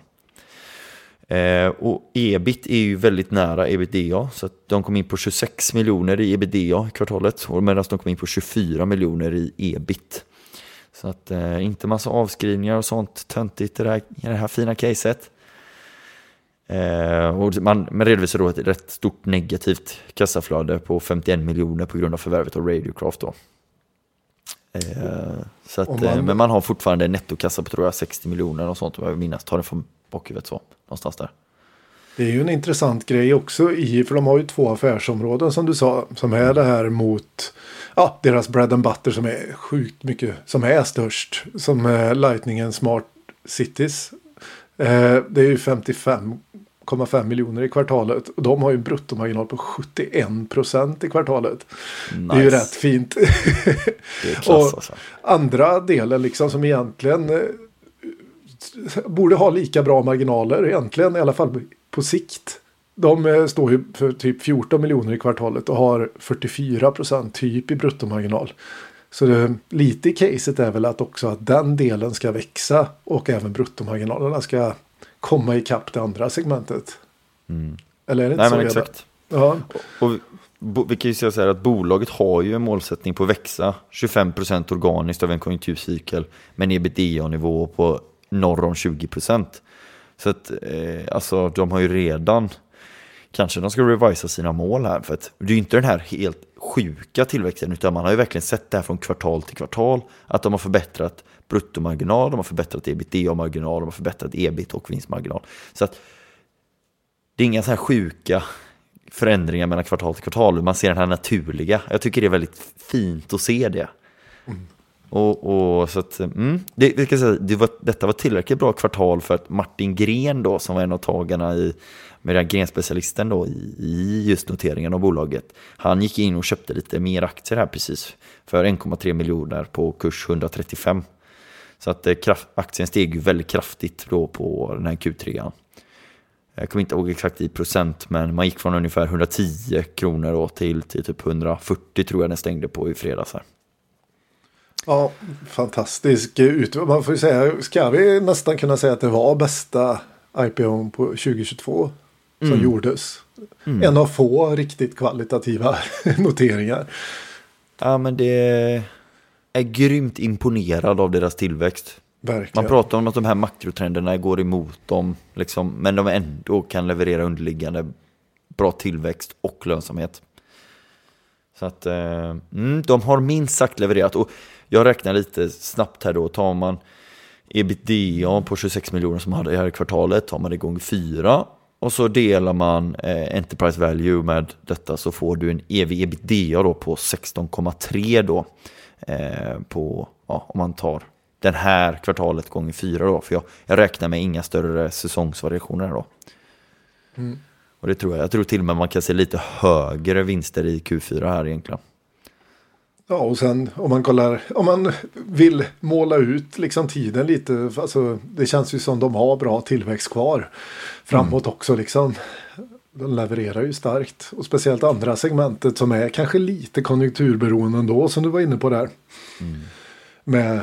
Eh, och ebit är ju väldigt nära EBITDA, så att de kom in på tjugosex miljoner i EBITDA i kvartalet, och medan de kom in på tjugofyra miljoner i ebit. Så att eh, inte massa avskrivningar och sånt töntigt i det här, i det här fina caset. Eh, och man, man redovisar då ett rätt stort negativt kassaflöde på femtioen miljoner på grund av förvärvet av Radiocraft då. Eh, så att, man, eh, men man har fortfarande en nettokassa på tror jag sextio miljoner och sånt, och jag minns, tar det från bakhuvudet så, någonstans där.
Det är ju en intressant grej också i, för de har ju två affärsområden som du sa, som är det här mot, ja, deras bread and butter som är sjukt mycket, som är störst, som är Lightning and Smart Cities. Eh, det är ju femtiofem komma fem miljoner i kvartalet, och de har ju en bruttomarginal på sjuttioen procent i kvartalet. Nice. Det är ju rätt fint.
Det är klass, alltså.
Andra delen liksom som egentligen eh, borde ha lika bra marginaler egentligen, i alla fall på sikt. De eh, står ju för typ fjorton miljoner i kvartalet och har fyrtiofyra procent typ i bruttomarginal. Så det, lite i caset är väl att också att den delen ska växa och även bruttomarginalerna ska komma ikapp det andra segmentet.
Mm.
Eller är det inte
Nej,
så?
Men exakt.
Ja.
Och, och bo, vi kan ju säga så här att bolaget har ju en målsättning på att växa tjugofem procent organiskt över en konjunkturcykel, men EBITDA-nivå på norr om tjugo procent. Så att eh, alltså de har ju redan, kanske de ska revisa sina mål här, för att det är ju inte den här helt sjuka tillväxten, utan man har ju verkligen sett det här från kvartal till kvartal, att de har förbättrat bruttomarginal, de har förbättrat EBITDA-marginal, de har förbättrat ebit och vinstmarginal. Så att det är inga så här sjuka förändringar mellan kvartal till kvartal, man ser den här naturliga. Jag tycker det är väldigt fint att se det.
Mm.
Och, och så att, mm, det, det, kan säga, det var, detta var tillräckligt bra kvartal för att Martin Gren då, som var en av tagarna i, med den Gren-specialisten då i, i just noteringen av bolaget, han gick in och köpte lite mer aktier här precis för en komma tre miljoner på kurs hundratrettiofem. Så att eh, kraft, aktien steg ju väldigt kraftigt då på den här Q tre. Jag kommer inte ihåg exakt i procent, men man gick från ungefär hundratio kronor då till, till typ hundrafyrtio tror jag den stängde på i fredags här.
Ja, fantastisk ut. Man får ju säga, ska vi nästan kunna säga att det var bästa I P O på tjugohundratjugotvå som mm. gjordes. Mm. En av få riktigt kvalitativa noteringar.
Ja, men det är grymt imponerad av deras tillväxt.
Verkligen.
Man pratar om att de här makrotrenderna går emot dem, liksom, men de ändå kan leverera underliggande bra tillväxt och lönsamhet. Så att eh, mm, de har minst sagt levererat. Och jag räknar lite snabbt här då. Tar man EBITDA på tjugosex miljoner som hade det här kvartalet, tar man det gånger fyra och så delar man eh, enterprise value med detta, så får du en E V EBITDA då på sexton komma tre då eh, på, ja, om man tar den här kvartalet gånger fyra då, för jag, jag räknar med inga större säsongsvariationer då. Mm. Och det tror jag. Jag tror till och med man kan se lite högre vinster i Q fyra här egentligen.
Ja, och sen om man kollar, om man vill måla ut liksom tiden lite, alltså det känns ju som de har bra tillväxt kvar framåt mm. också liksom. De levererar ju starkt, och speciellt andra segmentet som är kanske lite konjunkturberoende ändå, som du var inne på där. Mm. Med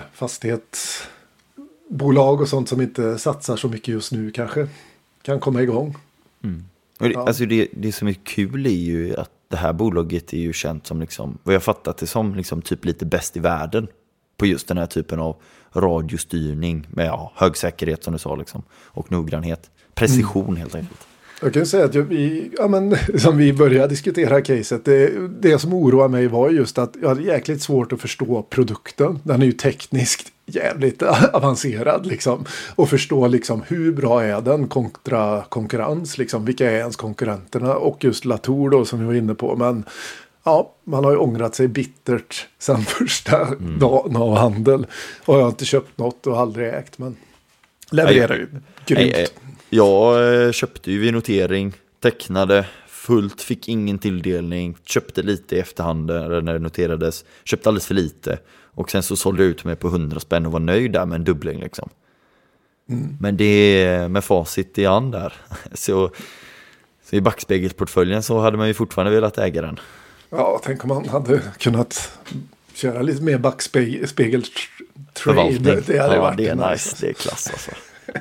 fastighetsbolag och sånt som inte satsar så mycket just nu kanske kan komma igång.
Mm. Och det, ja. Alltså det, det som är kul är ju att det här bolaget är ju känt som, liksom, vad jag fattat det som, liksom typ lite bäst i världen på just den här typen av radiostyrning med ja, hög säkerhet som du sa liksom, och noggrannhet. Precision mm. helt enkelt.
Jag kan säga att jag, vi, ja, men, som vi började diskutera caset, det, det som oroar mig var just att jag hade jäkligt svårt att förstå produkten. Den är ju tekniskt jävligt avancerad liksom. Och förstå liksom hur bra är den kontra konkurrens liksom. Vilka är ens konkurrenterna? Och just Latour då som vi var inne på. Men ja, man har ju ångrat sig bittert sedan första mm. dagen av handel. Och jag har inte köpt något och aldrig ägt, men levererar ju grymt.
Aj, aj. Jag köpte ju vid notering, tecknade fullt, fick ingen tilldelning, köpte lite i efterhand när det noterades, köpte alldeles för lite och sen så sålde jag ut mig på hundra spänn och var nöjd där med en dubbling liksom. Mm. Men det är med facit i hand där. Så, så i backspegelsportföljen så hade man ju fortfarande velat äga den.
Ja, tänk om man hade kunnat köra lite mer backspegel-trade. Det hade
ja,
varit
det är nice, nice. Det är klass alltså.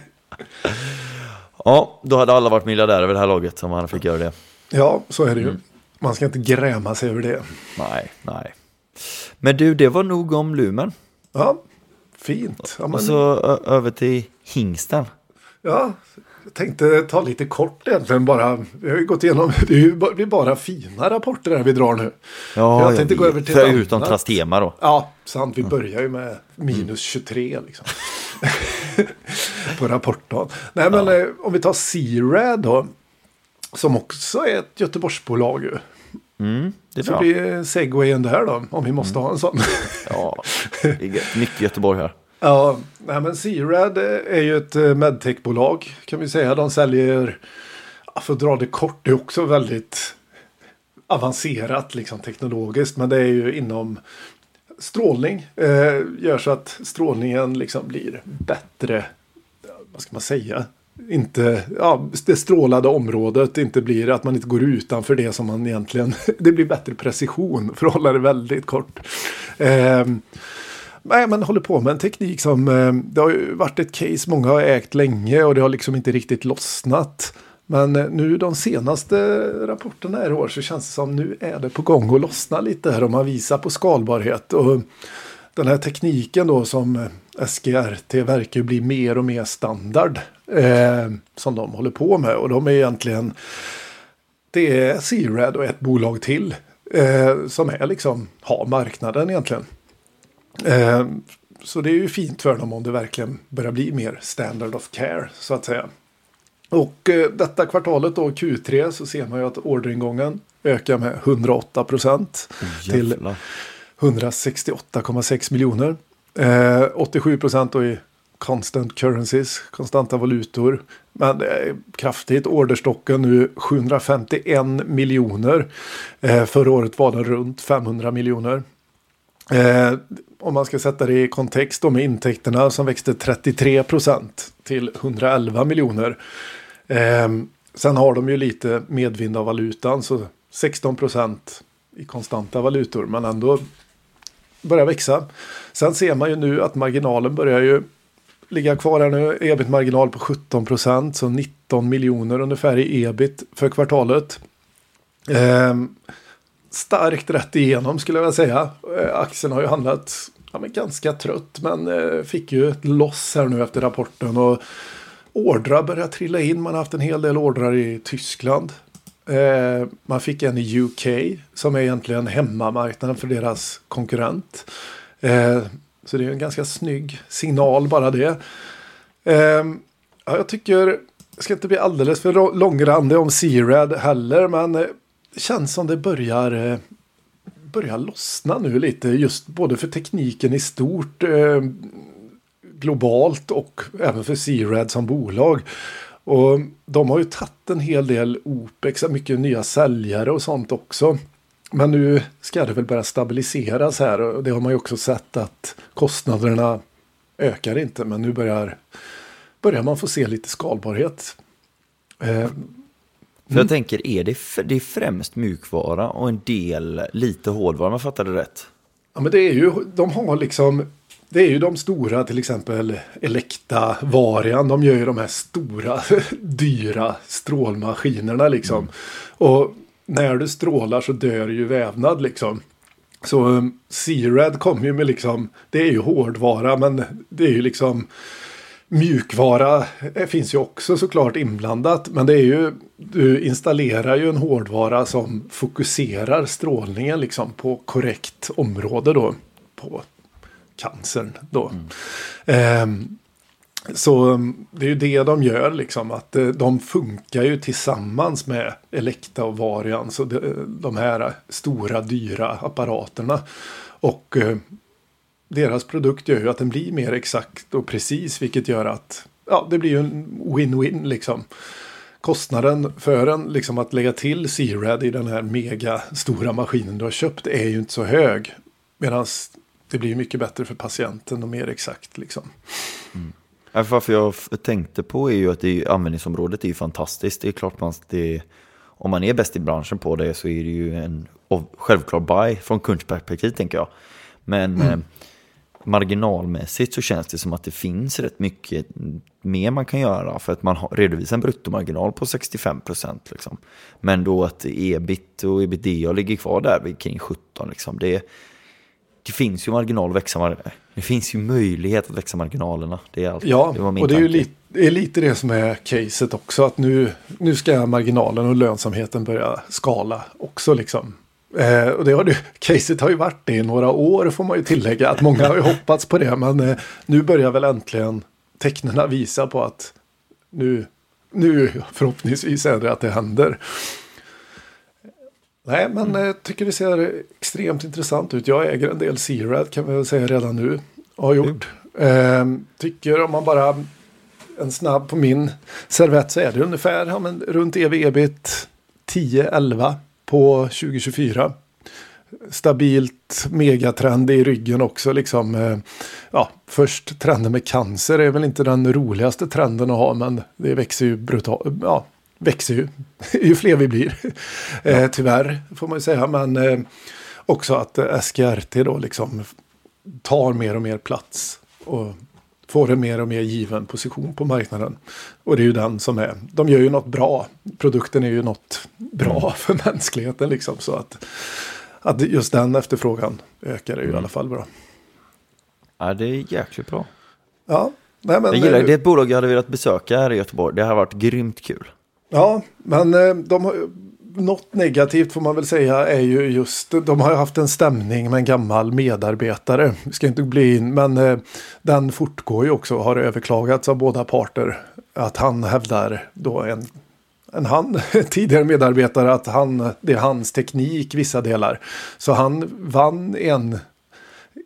Ja, då hade alla varit miljardärer över det här laget som man fick göra det.
Ja, så är det ju. Mm. Man ska inte gräma sig över det.
Nej, nej. Men du, det var nog om Lumen.
Ja, fint. Ja, men...
Och så ö- över till hingsten.
Ja, jag tänkte ta lite kort egentligen bara. Vi har ju gått igenom, det är ju bara, det är bara fina rapporter där vi drar nu.
Ja,
jag tänkte jag gå över till
för utom Trastema då.
Ja, sant. Vi börjar ju med minus tjugotre liksom. på rapporten. Nej, men ja. Om vi tar C-Rad då, som också är ett Göteborgsbolag ju.
Mm, det är
så blir segwayen där då, om vi måste mm. ha en sån.
Ja, det är mycket Göteborg här.
Ja, nej, men C-Rad är ju ett medtech-bolag kan vi säga. De säljer, för att dra det kort, det är också väldigt avancerat liksom teknologiskt, men det är ju inom strålning. Eh, gör så att strålningen liksom blir bättre, vad ska man säga, inte, ja, det strålade området inte blir att man inte går utanför det som man egentligen, det blir bättre precision för att hålla det väldigt kort. Eh, Nej, man håller på med en teknik som, det har ju varit ett case många har ägt länge och det har liksom inte riktigt lossnat. Men nu de senaste rapporterna i år så känns det som nu är det på gång att lossna lite här och man visar på skalbarhet. Och den här tekniken då som S G R T verkar bli mer och mer standard eh, som de håller på med. Och de är egentligen, det är C-Rad och ett bolag till eh, som är liksom, har marknaden egentligen. Eh, så det är ju fint för dem om det verkligen börjar bli mer standard of care så att säga. Och eh, detta kvartalet då Q tre så ser man ju att orderingången ökar med hundraåtta procent oh, till hundrasextioåtta komma sex miljoner. Eh, åttiosju procent då i constant currencies, konstanta valutor. Men det är kraftigt. Orderstocken nu sjuhundrafemtioen miljoner. Eh, förra året var den runt femhundra miljoner. Eh, om man ska sätta det i kontext då med intäkterna som växte trettiotre procent till hundraelva miljoner. Eh, sen har de ju lite medvind av valutan, så sexton procent i konstanta valutor, men ändå börjar växa. Sen ser man ju nu att marginalen börjar ju ligga kvar här nu. E B I T-marginal på sjutton procent, så nitton miljoner ungefär i E B I T för kvartalet. Eh, starkt rätt igenom skulle jag vilja säga. Eh, aktien har ju handlat ja, men ganska trött, men eh, fick ju ett loss här nu efter rapporten, och ordrar börjar trilla in. Man har haft en hel del ordrar i Tyskland. Eh, man fick en i U K som är egentligen hemmamarknaden för deras konkurrent. Eh, så det är en ganska snygg signal bara det. Eh, ja, jag tycker, jag ska inte bli alldeles för långrandig om C-Rad heller, men eh, det känns som det börjar, eh, börjar lossna nu lite, just både för tekniken i stort, eh, globalt, och även för C-Rad som bolag. Och de har ju tagit en hel del OPEX, mycket nya säljare och sånt också. Men nu ska det väl börja stabiliseras här, och det har man ju också sett att kostnaderna ökar inte, men nu börjar, börjar man få se lite skalbarhet. Eh,
För jag mm. tänker, är det, f- det är främst mjukvara och en del lite hårdvara, man fattar det rätt?
Ja, men det är ju, de har liksom, det är ju de stora, till exempel Elekta, Varian, de gör ju de här stora, dyra strålmaskinerna liksom. Mm. Och när du strålar så dör ju vävnad liksom. Så um, C-Rad kommer ju med liksom, det är ju hårdvara, men det är ju liksom mjukvara, det finns ju också såklart inblandat, men det är ju, du installerar ju en hårdvara som fokuserar strålningen liksom på korrekt område då, på cancern då. Mm. Um, Så det är ju det de gör liksom, att de funkar ju tillsammans med Elekta och Varian, så de, de här stora dyra apparaterna, och eh, deras produkt gör ju att den blir mer exakt och precis, vilket gör att ja, det blir ju en win-win liksom. Kostnaden för en liksom att lägga till C-Rad i den här mega stora maskinen du har köpt är ju inte så hög, medan det blir mycket bättre för patienten och mer exakt liksom.
Mm. Varför jag tänkte på är ju att det är, användningsområdet är ju fantastiskt. Det är klart man det, om man är bäst i branschen på det så är det ju en självklar buy från kundperspektiv, tänker jag. Men mm. eh, marginalmässigt så känns det som att det finns rätt mycket mer man kan göra, för att man har, redovisar en bruttomarginal på sextiofem procent liksom. Men då att E B I T och EBITDA ligger kvar där vid kring sjutton liksom. Det, det finns ju marginal att växa, det finns ju möjlighet att växa marginalerna. Det är allt.
Ja,
det var min
och det är
tanke.
ju lite, det är lite det som är caset också, att nu, nu ska marginalen och lönsamheten börja skala också liksom. Eh, och det har det, caset har ju varit det i några år, får man ju tillägga, att många har ju hoppats på det, men eh, nu börjar väl äntligen tecknarna visa på att nu, nu förhoppningsvis är det att det händer. Nej, men jag mm. tycker det ser extremt intressant ut. Jag äger en del C-Rad, kan vi väl säga redan nu. Har gjort. Mm. Eh, tycker om man bara en snabb på min servett så är det ungefär ja, men runt E V E B I T tio elva på tjugo tjugofyra. Stabilt megatrend i ryggen också. Liksom, eh, ja, först trenden med cancer är väl inte den roligaste trenden att ha, men det växer ju brutalt. Ja, växer ju. Ju fler vi blir. Ja. Eh, tyvärr får man ju säga. Men eh, också att eh, S G R T då liksom tar mer och mer plats och får en mer och mer given position på marknaden. Och det är ju den som är. De gör ju något bra. Produkten är ju något bra för mänskligheten liksom. Så att, att just den efterfrågan ökar är ju mm. i alla fall bra.
Ja, det är jäkligt bra.
Ja. Nej, men,
jag gillar, det är ett bolag jag hade velat besöka här i Göteborg. Det har varit grymt kul.
Ja, men de har, något negativt får man väl säga är ju just, de har haft en stämning med en gammal medarbetare. Vi ska inte bli in, men eh, den fortgår ju också, har överklagats av båda parter. Att han hävdar då en, en han, tidigare medarbetare, att han, det är hans teknik vissa delar. Så han vann en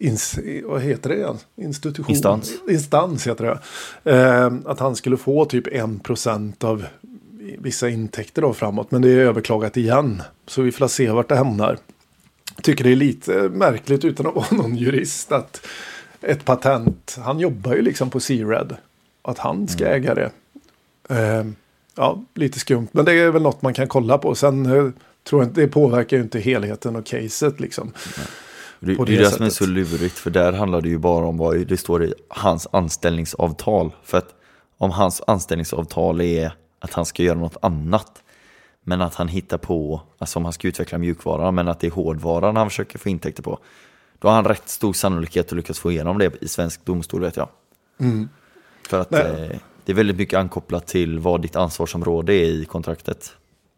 ins, vad heter det igen? Institution.
Instans.
Instans heter det. Eh, att han skulle få typ en procent av vissa intäkter då framåt. Men det är överklagat igen. Så vi får se vart det hamnar. Tycker det är lite märkligt utan att vara någon jurist att ett patent, han jobbar ju liksom på C-Red. Att han ska mm. äga det. Eh, ja, lite skumt. Men det är väl något man kan kolla på. Sen eh, tror jag inte, det påverkar ju inte helheten och caset liksom. Mm.
Det, det är det som är så lurigt, för där handlar det ju bara om vad det står i hans anställningsavtal. För att om hans anställningsavtal är att han ska göra något annat, men att han hittar på, alltså om han ska utveckla mjukvaran, men att det är hårdvaran han försöker få intäkter på, då har han rätt stor sannolikhet att lyckas få igenom det i svensk domstol, vet jag.
Mm.
För att eh, det är väldigt mycket ankopplat till vad ditt ansvarsområde är i kontraktet.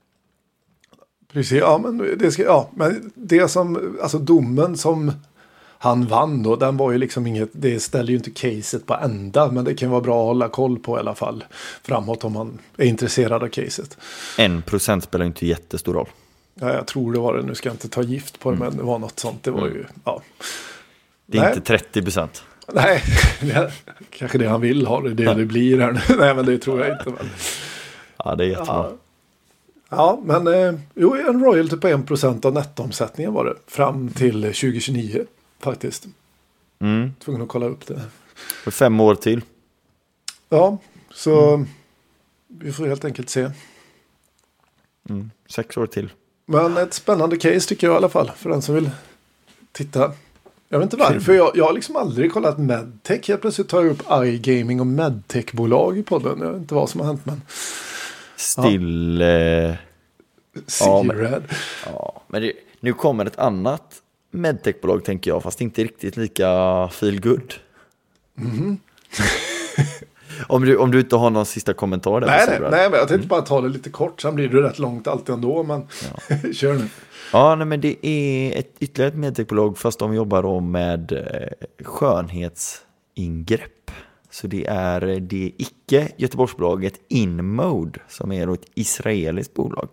Precis, ja men det ska, ja, men det som, alltså domen som han vann då, den var ju liksom inget, det ställer ju inte caset på ända, men det kan vara bra att hålla koll på i alla fall framåt om man är intresserad av caset.
En procent spelar inte jättestor roll.
Ja, jag tror det var det, nu ska jag inte ta gift på det, mm. men det var något sånt, det var ju, ja.
Det är
Nej.
inte trettio procent.
Nej, det är, kanske det han vill ha, det är det ja. det blir här nu. Nej, men det tror jag inte. Men.
Ja, det är jättebra.
Ja. Ja, men eh, jo, en royalty på en procent av nettoomsättningen var det. Fram till tjugo tjugonio faktiskt.
Mm.
Tvungen att kolla upp det.
För fem år till.
Ja, så
mm.
vi får helt enkelt se.
Mm. Sex år till.
Men ett spännande case tycker jag i alla fall. För den som vill titta. Jag vet inte varför. Jag, jag har liksom aldrig kollat medtech. Jag plötsligt tar jag upp iGaming och medtech-bolag i podden. Jag vet inte vad som har hänt, men...
Still... Ja. Eh,
ja, men,
ja, men det, nu kommer ett annat medtechbolag, tänker jag, fast inte riktigt lika feel good.
Mm.
om, du, om du inte har någon sista kommentar där.
Nej, nej, nej, men jag tänkte mm. bara ta det lite kort. Sen blir det rätt långt alltid ändå, men ja. Kör nu.
Ja, nej, men det är ett, ytterligare ett medtechbolag, fast de jobbar då med eh, skönhetsingrepp. Så det är det icke Göteborgsbolaget InMode, som är då ett israeliskt bolag.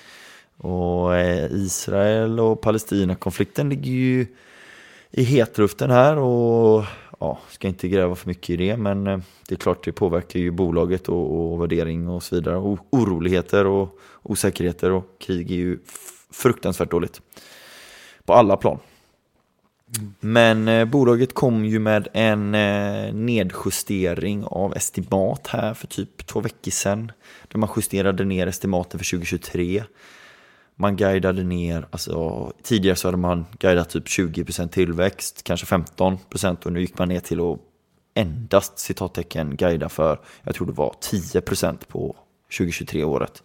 Och eh, Israel och Palestina-konflikten ligger ju i hetluften här, och ja, ska inte gräva för mycket i det, men eh, det är klart det påverkar ju bolaget och, och värdering och så vidare. Och oroligheter och osäkerheter och krig är ju f- fruktansvärt dåligt på alla plan. Mm. Men eh, bolaget kom ju med en eh, nedjustering av estimat här för typ två veckor sedan. Där man justerade ner estimaten för tjugo tjugotre. Man guidade ner, alltså tidigare så hade man guidat typ tjugo procent tillväxt, kanske femton procent, och nu gick man ner till att endast, citattecken, guida för, jag tror det var tio procent på tjugo tjugotre-året.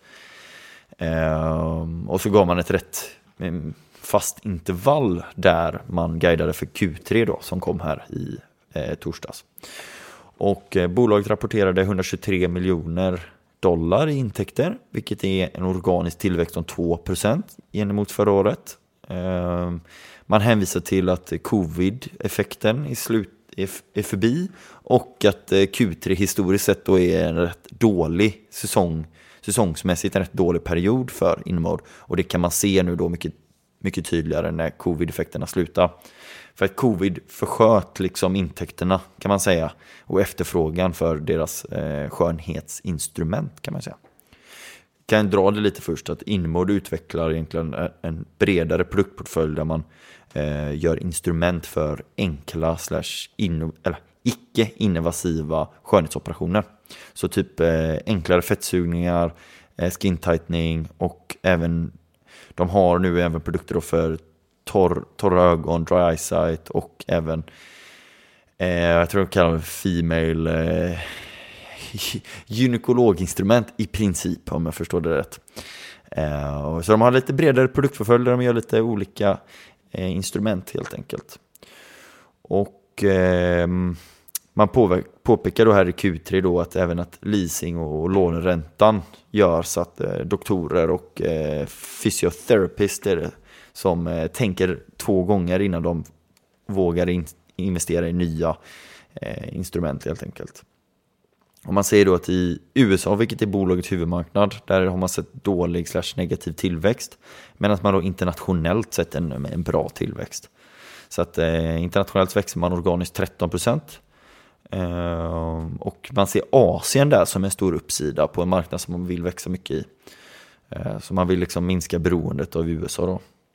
Ehm, och så gav man ett rätt fast intervall där man guidade för Q tre då, som kom här i eh, torsdags. Och eh, bolaget rapporterade etthundratjugotre miljoner dollar i intäkter, vilket är en organisk tillväxt om två procent gentemot förra året. Eh, man hänvisar till att covid-effekten i slut är, är förbi, och att eh, Q tre historiskt sett då är en rätt dålig säsong, säsongsmässigt en rätt dålig period för InMode, och det kan man se nu då mycket mycket tydligare när covid-effekterna slutar. För att covid försköt liksom intäkterna, kan man säga, och efterfrågan för deras eh, skönhetsinstrument, kan man säga. Kan jag dra det lite först, att InMode utvecklar egentligen en bredare produktportfölj där man eh, gör instrument för enkla slash inno, eller icke-invasiva skönhetsoperationer. Så typ eh, enklare fettsugningar, eh, skin tightening, och även de har nu även produkter för torr, torra ögon, dry eyesight, och även eh, jag tror de kallar det female eh, gynekologinstrument i princip, om jag förstår det rätt. Eh, så de har lite bredare produktportfölj där de gör lite olika eh, instrument helt enkelt. Och eh, man påverk, påpekar då här i Q tre då att även att leasing och låneräntan gör så att eh, doktorer och eh, fysioterapister som eh, tänker två gånger innan de vågar in, investera i nya eh, instrument helt enkelt. Och man säger då att i U S A, vilket är bolagets huvudmarknad, där har man sett dålig slash negativ tillväxt, medan man då internationellt sett en, en bra tillväxt. Så att eh, internationellt växer man organiskt tretton procent. Eh, och man ser Asien där som en stor uppsida på en marknad som man vill växa mycket i. Eh, så man vill liksom minska beroendet av U S A då.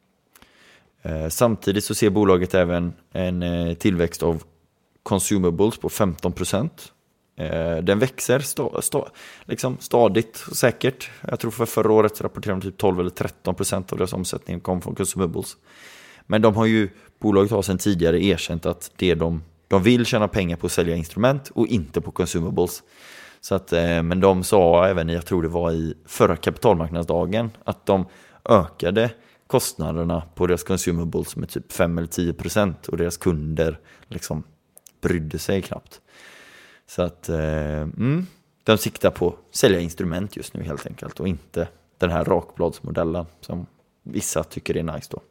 Eh, samtidigt så ser bolaget även en eh, tillväxt av consumables på femton procent. Eh, den växer sta, sta, liksom stadigt och säkert. Jag tror för förra året rapporterade de typ tolv eller tretton procent av deras omsättning kom från consumables. Men de har ju, bolaget har sedan tidigare erkänt att det de, de vill tjäna pengar på att sälja instrument och inte på consumables. Så att, eh, men de sa även, jag tror det var i förra kapitalmarknadsdagen, att de ökade kostnaderna på deras consumables med typ fem eller tio procent och deras kunder liksom brydde sig knappt. Så att eh, mm, de siktar på att sälja instrument just nu helt enkelt och inte den här rakbladsmodellen som vissa tycker är nice då.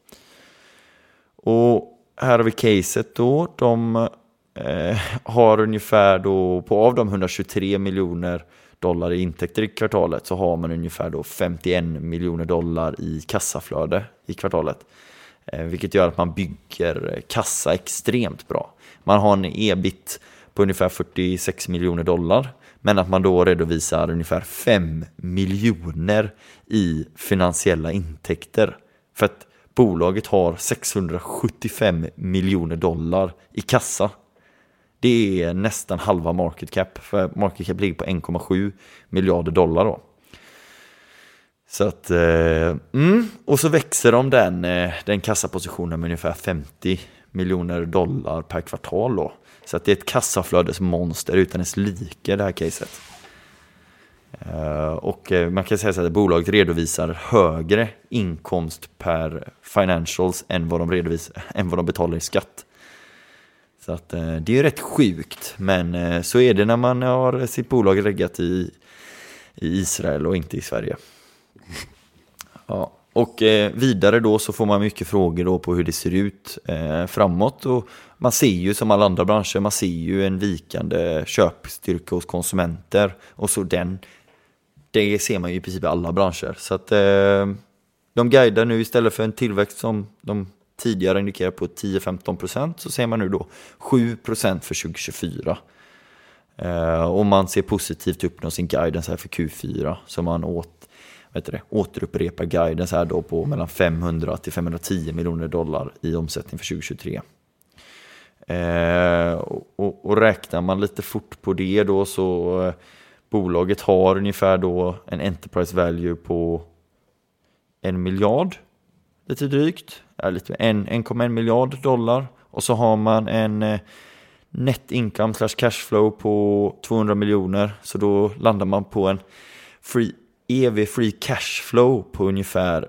Och här har vi caset då. De eh, har ungefär då, på av de hundratjugotre miljoner dollar i intäkter i kvartalet så har man ungefär då femtioen miljoner dollar i kassaflöde i kvartalet. Eh, vilket gör att man bygger kassa extremt bra. Man har en ebit på ungefär fyrtiosex miljoner dollar. Men att man då redovisar ungefär fem miljoner i finansiella intäkter. För att bolaget har sexhundrasjuttiofem miljoner dollar i kassa. Det är nästan halva market cap. För market cap ligger på en komma sju miljarder dollar då. Så att, eh, mm, och så växer de den, eh, den kassapositionen med ungefär femtio miljoner dollar per kvartal då. Så att det är ett kassaflödesmonster utan ens like det här caset. Uh, och uh, man kan säga så att bolaget redovisar högre inkomst per financials än vad de, redovisar, än vad de betalar i skatt. Så att uh, det är rätt sjukt. Men uh, så är det när man har sitt bolag reggat i, i Israel och inte i Sverige. Ja. Och eh, vidare då så får man mycket frågor då på hur det ser ut eh, framåt. Och man ser ju som alla andra branscher, man ser ju en vikande köpstyrka hos konsumenter. Och så den, det ser man ju i princip i alla branscher. Så att eh, de guidar nu istället för en tillväxt som de tidigare indikerar på tio till femton procent så ser man nu då sju procent för tjugo tjugofyra. Eh, och man ser positivt uppnå sin guidance här för Q fyra som man åt vet det, återupprepa guiden så här då på mellan femhundra till femhundratio miljoner dollar i omsättning för tjugo tjugotre. Eh, och, och, och räknar man lite fort på det då så eh, bolaget har ungefär då en enterprise value på en miljard lite drygt, ja, lite, en, en komma en miljard dollar och så har man en eh, net income slash cashflow på tvåhundra miljoner så då landar man på en free E V free cashflow på ungefär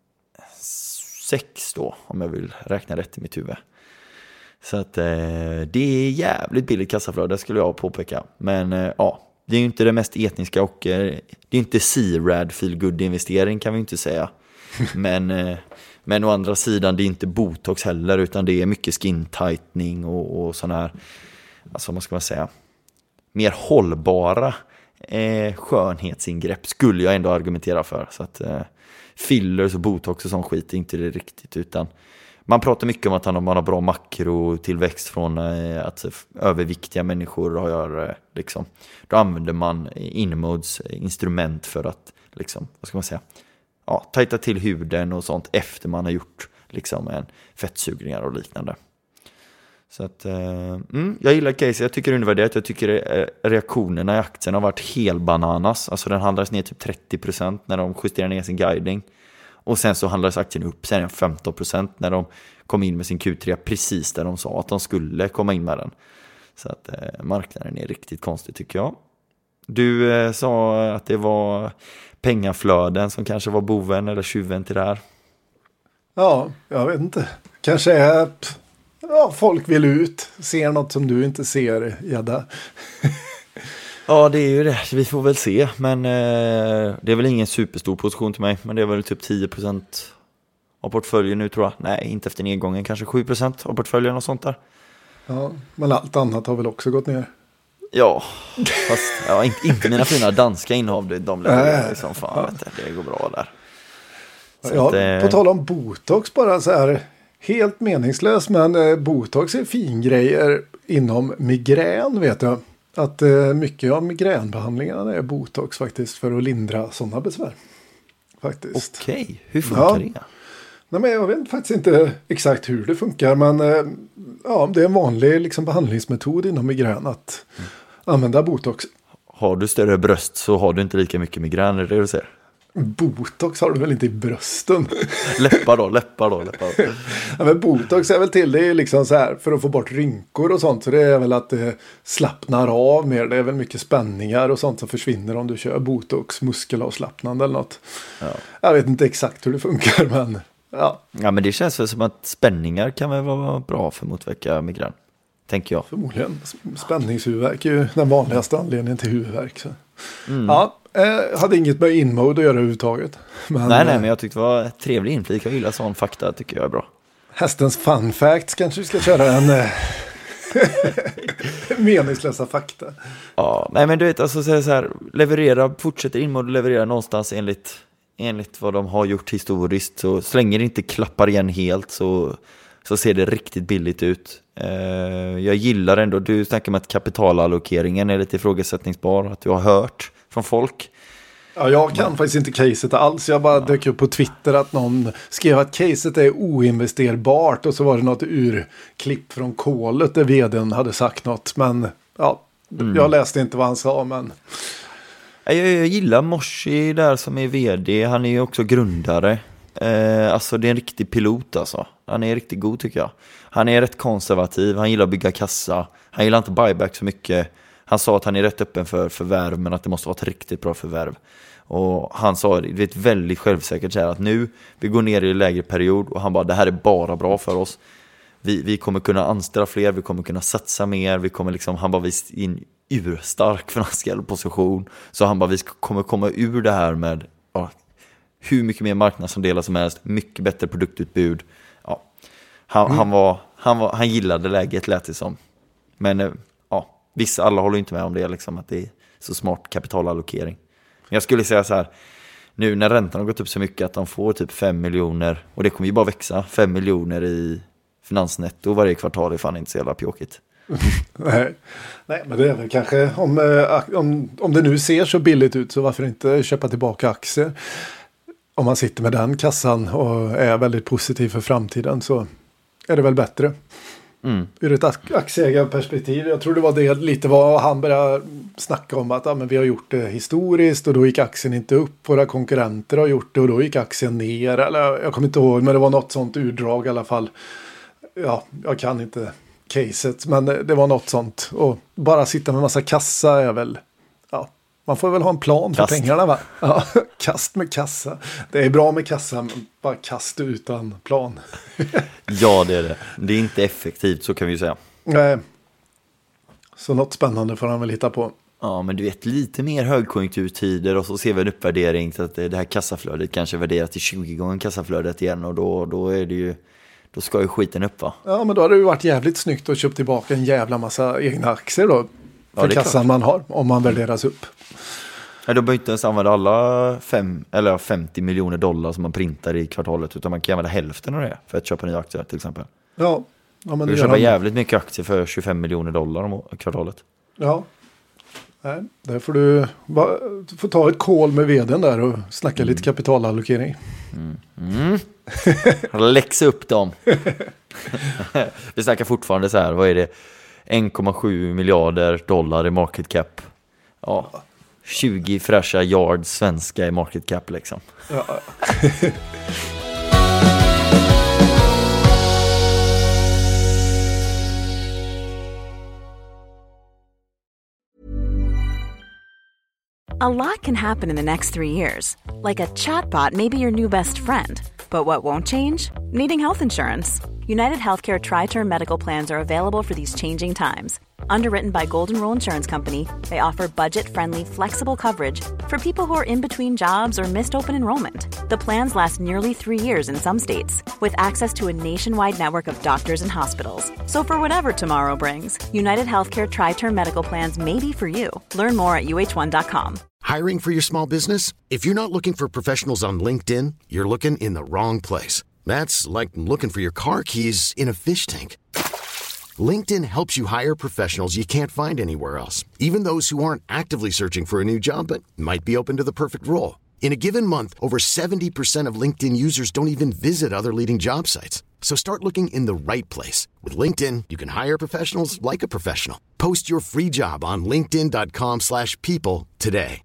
sex då, om jag vill räkna rätt i mitt huvud. Så att eh, det är jävligt billigt kassaflöde skulle jag påpeka. Men eh, ja, det är ju inte det mest etniska och eh, det är inte C-RAD feel good investering kan vi inte säga. Men, eh, men å andra sidan det är inte botox heller utan det är mycket skin tightening och, och sådana här, alltså vad ska man säga, mer hållbara Eh, skönhetsingrepp skulle jag ändå argumentera för. Så att eh, fillers och botox och sån skit är inte det riktigt utan man pratar mycket om att man har bra makrotillväxt från eh, att överviktiga människor har eh, liksom, då använder man Inmodes instrument för att liksom, vad ska man säga, ja, tajta till huden och sånt efter man har gjort liksom en fettsugningar och liknande. Så att, eh, mm, jag gillar case, jag tycker det är undervärderat. Jag tycker eh, reaktionerna i aktien har varit helt bananas. Alltså den handlades ner typ trettio procent när de justerade ner sin guiding. Och sen så handlades aktien upp sen femton procent när de kom in med sin Q tre precis där de sa att de skulle komma in med den. Så att eh, marknaden är riktigt konstig tycker jag. Du eh, sa att det var pengaflöden som kanske var boven eller tjuven till det här.
Ja, jag vet inte. Kanske är... Ja, folk vill ut. Ser något som du inte ser, Gedda.
Ja, det är ju det. Vi får väl se. Men eh, det är väl ingen superstor position till mig. Men det är väl typ tio procent av portföljen nu tror jag. Nej, inte efter nedgången. Kanske sju procent av portföljen och sånt där.
Ja, men allt annat har väl också gått ner.
Ja, fast ja, inte, inte mina fina danska innehav. De, de levererar som fan. Ja. Vet du, det går bra där.
Så ja, att, eh... På tal om botox bara så här. helt meningslös, men eh, botox är fingrejer inom migrän, vet jag. Att eh, mycket av migränbehandlingarna är botox faktiskt för att lindra sådana besvär. Faktiskt.
Okej, okay. Hur funkar
ja.
det?
Nej, men jag vet faktiskt inte exakt hur det funkar, men eh, ja, det är en vanlig liksom, behandlingsmetod inom migrän att mm. använda botox. Har
du större bröst så har du inte lika mycket migrän, är det det du säger?
Botox har du väl inte i brösten?
Läppar då, läppar då, läppar.
Ja, men botox är väl till, det är liksom så här för att få bort rynkor och sånt, så det är väl att det slappnar av mer, det är väl mycket spänningar och sånt som försvinner om du kör botox, muskelavslappnande eller något. Ja. Jag vet inte exakt hur det funkar, men ja.
Ja, men det känns väl som att spänningar kan väl vara bra för att motverka migrän, tänker jag.
Förmodligen. Spänningshuvudvärk är ju den vanligaste anledningen till huvudvärk. Så. Mm. Ja, eh, hade inget med inmode att göra överhuvudtaget. Men,
nej, nej, men jag tyckte det var trevlig inflik. Jag gillar sån fakta, tycker jag är bra.
Hästens fun facts kanske vi ska köra en eh, meningslösa fakta.
Ja, nej men du vet, alltså så här, leverera, fortsätter inmode leverera någonstans enligt, enligt vad de har gjort historiskt. Så, så länge det inte klappar igen helt så, så ser det riktigt billigt ut. Uh, jag gillar ändå, du snackar om att kapitalallokeringen är lite ifrågasättningsbar, att du har hört från folk.
Ja, jag kan Men. faktiskt inte caset alls. Jag bara ja. dök upp på Twitter att någon skrev att caset är oinvesterbart och så var det något urklipp från kolet där vdn hade sagt något. Men ja, mm. jag läste inte vad han sa, men...
Jag, jag gillar Morsi där som är vd. Han är ju också grundare. Eh, alltså det är en riktig pilot alltså. Han är riktigt god tycker jag. Han är rätt konservativ, han gillar att bygga kassa. Han gillar inte buyback så mycket. Han sa att han är rätt öppen för förvärv, men att det måste vara ett riktigt bra förvärv. Och han sa, det är ett väldigt självsäkert så här, att nu, vi går ner i en lägre period. Och han bara, det här är bara bra för oss. Vi, vi kommer kunna anställa fler, vi kommer kunna satsa mer. Vi kommer liksom, han bara, vi är i en urstark finansiell position. Så han bara, vi kommer komma ur det här med... Ja, hur mycket mer marknadsandelar som helst, mycket bättre produktutbud. Ja. Han, mm. han, var, han, var, han gillade läget, lät det som. Men ja, vissa, alla håller inte med om det, liksom, att det är så smart kapitalallokering. Men jag skulle säga så här, nu när räntan har gått upp så mycket att de får typ fem miljoner, och det kommer ju bara växa, fem miljoner i finansnetto varje kvartal är fan inte så jävla pjåkigt.
Nej. Nej, men det är väl kanske, om, om, om det nu ser så billigt ut så varför inte köpa tillbaka aktier? Om man sitter med den kassan och är väldigt positiv för framtiden så är det väl bättre. Mm. Ur ett aktieägarperspektiv. Jag tror det var det lite vad han började snacka om. Att ja, men vi har gjort det historiskt och då gick aktien inte upp. Våra konkurrenter har gjort det och då gick aktien ner. Eller, jag kommer inte ihåg, men det var något sånt urdrag i alla fall. Ja, jag kan inte caset, men det var något sånt. Och bara sitta med massa kassa är väl... Ja, man får väl ha en plan för kast. Pengarna, va? Ja, kast med kassa. Det är bra med kassa, men bara kast utan plan.
Ja, det är det. Det är inte effektivt, så kan vi ju säga.
Nej. Så något spännande får han väl hitta på.
Ja, men du vet, lite mer högkonjunkturtider och så ser vi en uppvärdering så att det här kassaflödet kanske värderas till tjugo gånger kassaflödet igen och då, då är det ju... Då ska ju skiten upp, va?
Ja, men då har det ju varit jävligt snyggt att köpa tillbaka en jävla massa egna aktier då. För ja, kassan klart. Man har, om man värderas upp.
Ja, då behöver inte ens använda alla fem, eller femtio miljoner dollar som man printar i kvartalet, utan man kan använda hälften av det för att köpa nya aktier till exempel.
Ja. Ja, men
du köper jävligt mycket aktier för tjugofem miljoner dollar om kvartalet. Ja.
Nej, där får du, du får ta ett call med vdn där och snacka mm. lite kapitalallokering.
Mm. Mm. Läxa upp dem. Vi snackar fortfarande så här, vad är det? en komma sju miljarder dollar i market cap. Ja, tjugo fräscha yards svenska i market cap liksom. Ja.
A lot can happen in the next three years. Like a chatbot may be your new best friend. But what won't change? Needing health insurance. United Healthcare Tri-Term Medical Plans are available for these changing times. Underwritten by Golden Rule Insurance Company, they offer budget-friendly, flexible coverage for people who are in between jobs or missed open enrollment. The plans last nearly three years in some states, with access to a nationwide network of doctors and hospitals. So for whatever tomorrow brings, United Healthcare Tri-Term Medical Plans may be for you. Learn more at U H one dot com.
Hiring for your small business? If you're not looking for professionals on LinkedIn, you're looking in the wrong place. That's like looking for your car keys in a fish tank. LinkedIn helps you hire professionals you can't find anywhere else, even those who aren't actively searching for a new job but might be open to the perfect role. In a given month, over seventy percent of LinkedIn users don't even visit other leading job sites. So start looking in the right place. With LinkedIn, you can hire professionals like a professional. Post your free job on linkedin dot com slash people today.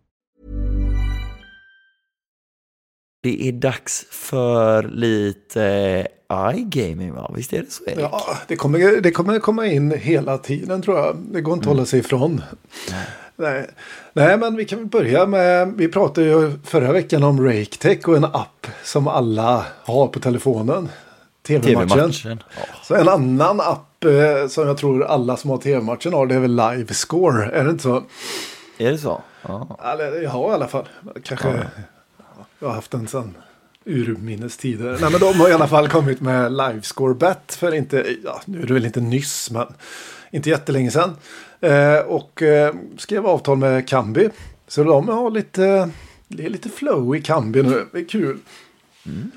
Det är dags för lite iGaming, va? Visst är det så, Erik?
Ja, det kommer, det kommer komma in hela tiden, tror jag. Det går inte att mm. hålla sig ifrån. Nej. Nej. Nej, men vi kan väl börja med... Vi pratade ju förra veckan om RakeTech och en app som alla har på telefonen. T V-matchen. T V-matchen. Ja. Så en annan app eh, som jag tror alla som har T V-matchen har, det är väl LiveScore. Är det inte så?
Är det så? Ja.
Eller, ja, i alla fall. Kanske... Ja. Jag har haft en sån urminnestider. Nej, men de har i alla fall kommit med LiveScore Bet för inte, ja, nu är det väl inte nyss, men inte jättelänge sedan. Eh, och eh, skrev avtal med Kambi. Så de har lite, det är lite flow i Kambi nu. Det är kul. Mm.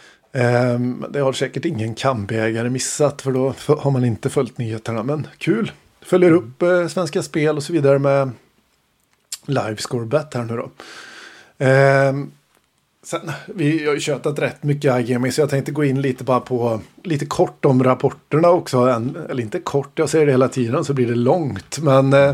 Eh, det har säkert ingen Kambi-ägare missat, för då har man inte följt nyheterna. Men kul. Följer upp eh, Svenska Spel och så vidare med LiveScore Bet här nu då. Eh, Sen, vi har ju tjötat rätt mycket iGaming, så jag tänkte gå in lite bara på lite kort om rapporterna också. En, eller inte kort, jag säger det hela tiden så blir det långt. Men eh,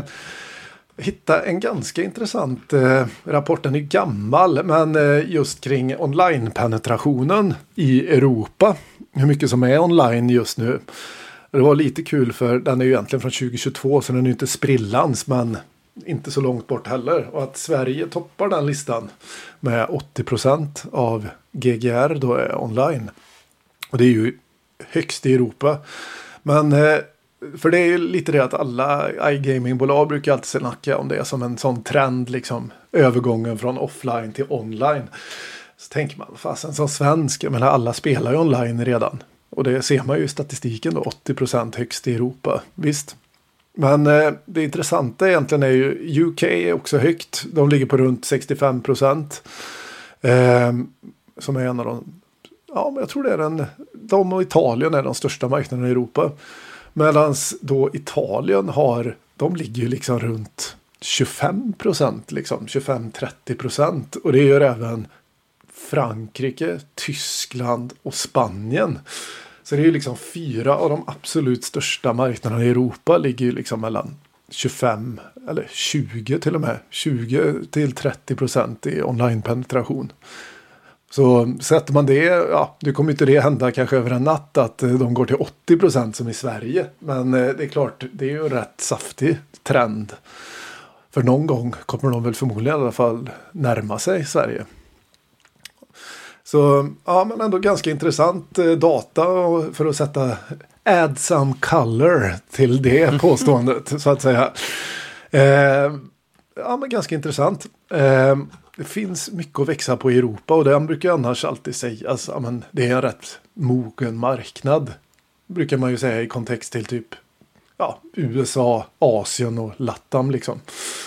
hitta en ganska intressant eh, rapport. Den är gammal, men eh, just kring online-penetrationen i Europa. Hur mycket som är online just nu. Det var lite kul, för den är ju egentligen från tjugo tjugotvå, så den är ju inte sprillans, men inte så långt bort heller. Och att Sverige toppar den listan med åttio procent av G G R då är online. Och det är ju högst i Europa. Men för det är ju lite det att alla iGamingbolag brukar alltid snacka om det som en sån trend, liksom övergången från offline till online. Så tänker man, fast en sån svensk, men alla spelar ju online redan. Och det ser man ju i statistiken då, åttio procent högst i Europa. Visst. Men eh, det intressanta egentligen är ju U K är också högt. De ligger på runt sextiofem procent. Eh, som är en av de... Ja, men jag tror det är den... De och Italien är de största marknaderna i Europa. Medan då Italien har... De ligger ju liksom runt tjugofem procent. Liksom, tjugofem till trettio procent. Och det gör även Frankrike, Tyskland och Spanien. Så det är ju liksom fyra av de absolut största marknaderna i Europa ligger ju liksom mellan tjugofem eller tjugo till och med. tjugo till trettio procent i online-penetration. Så sätter man det, ja, det kommer inte det hända kanske över en natt att de går till åttio procent som i Sverige. Men det är klart, det är ju en rätt saftig trend. För någon gång kommer de väl förmodligen i alla fall närma sig Sverige. Så ja, men ändå ganska intressant eh, data för att sätta add some color till det påståendet så att säga. Eh, ja, men ganska intressant. Eh, det finns mycket att växa på i Europa, och det brukar annars alltid sägas, ja, men det är en rätt mogen marknad. Brukar man ju säga i kontext till typ ja, U S A, Asien och Latam liksom.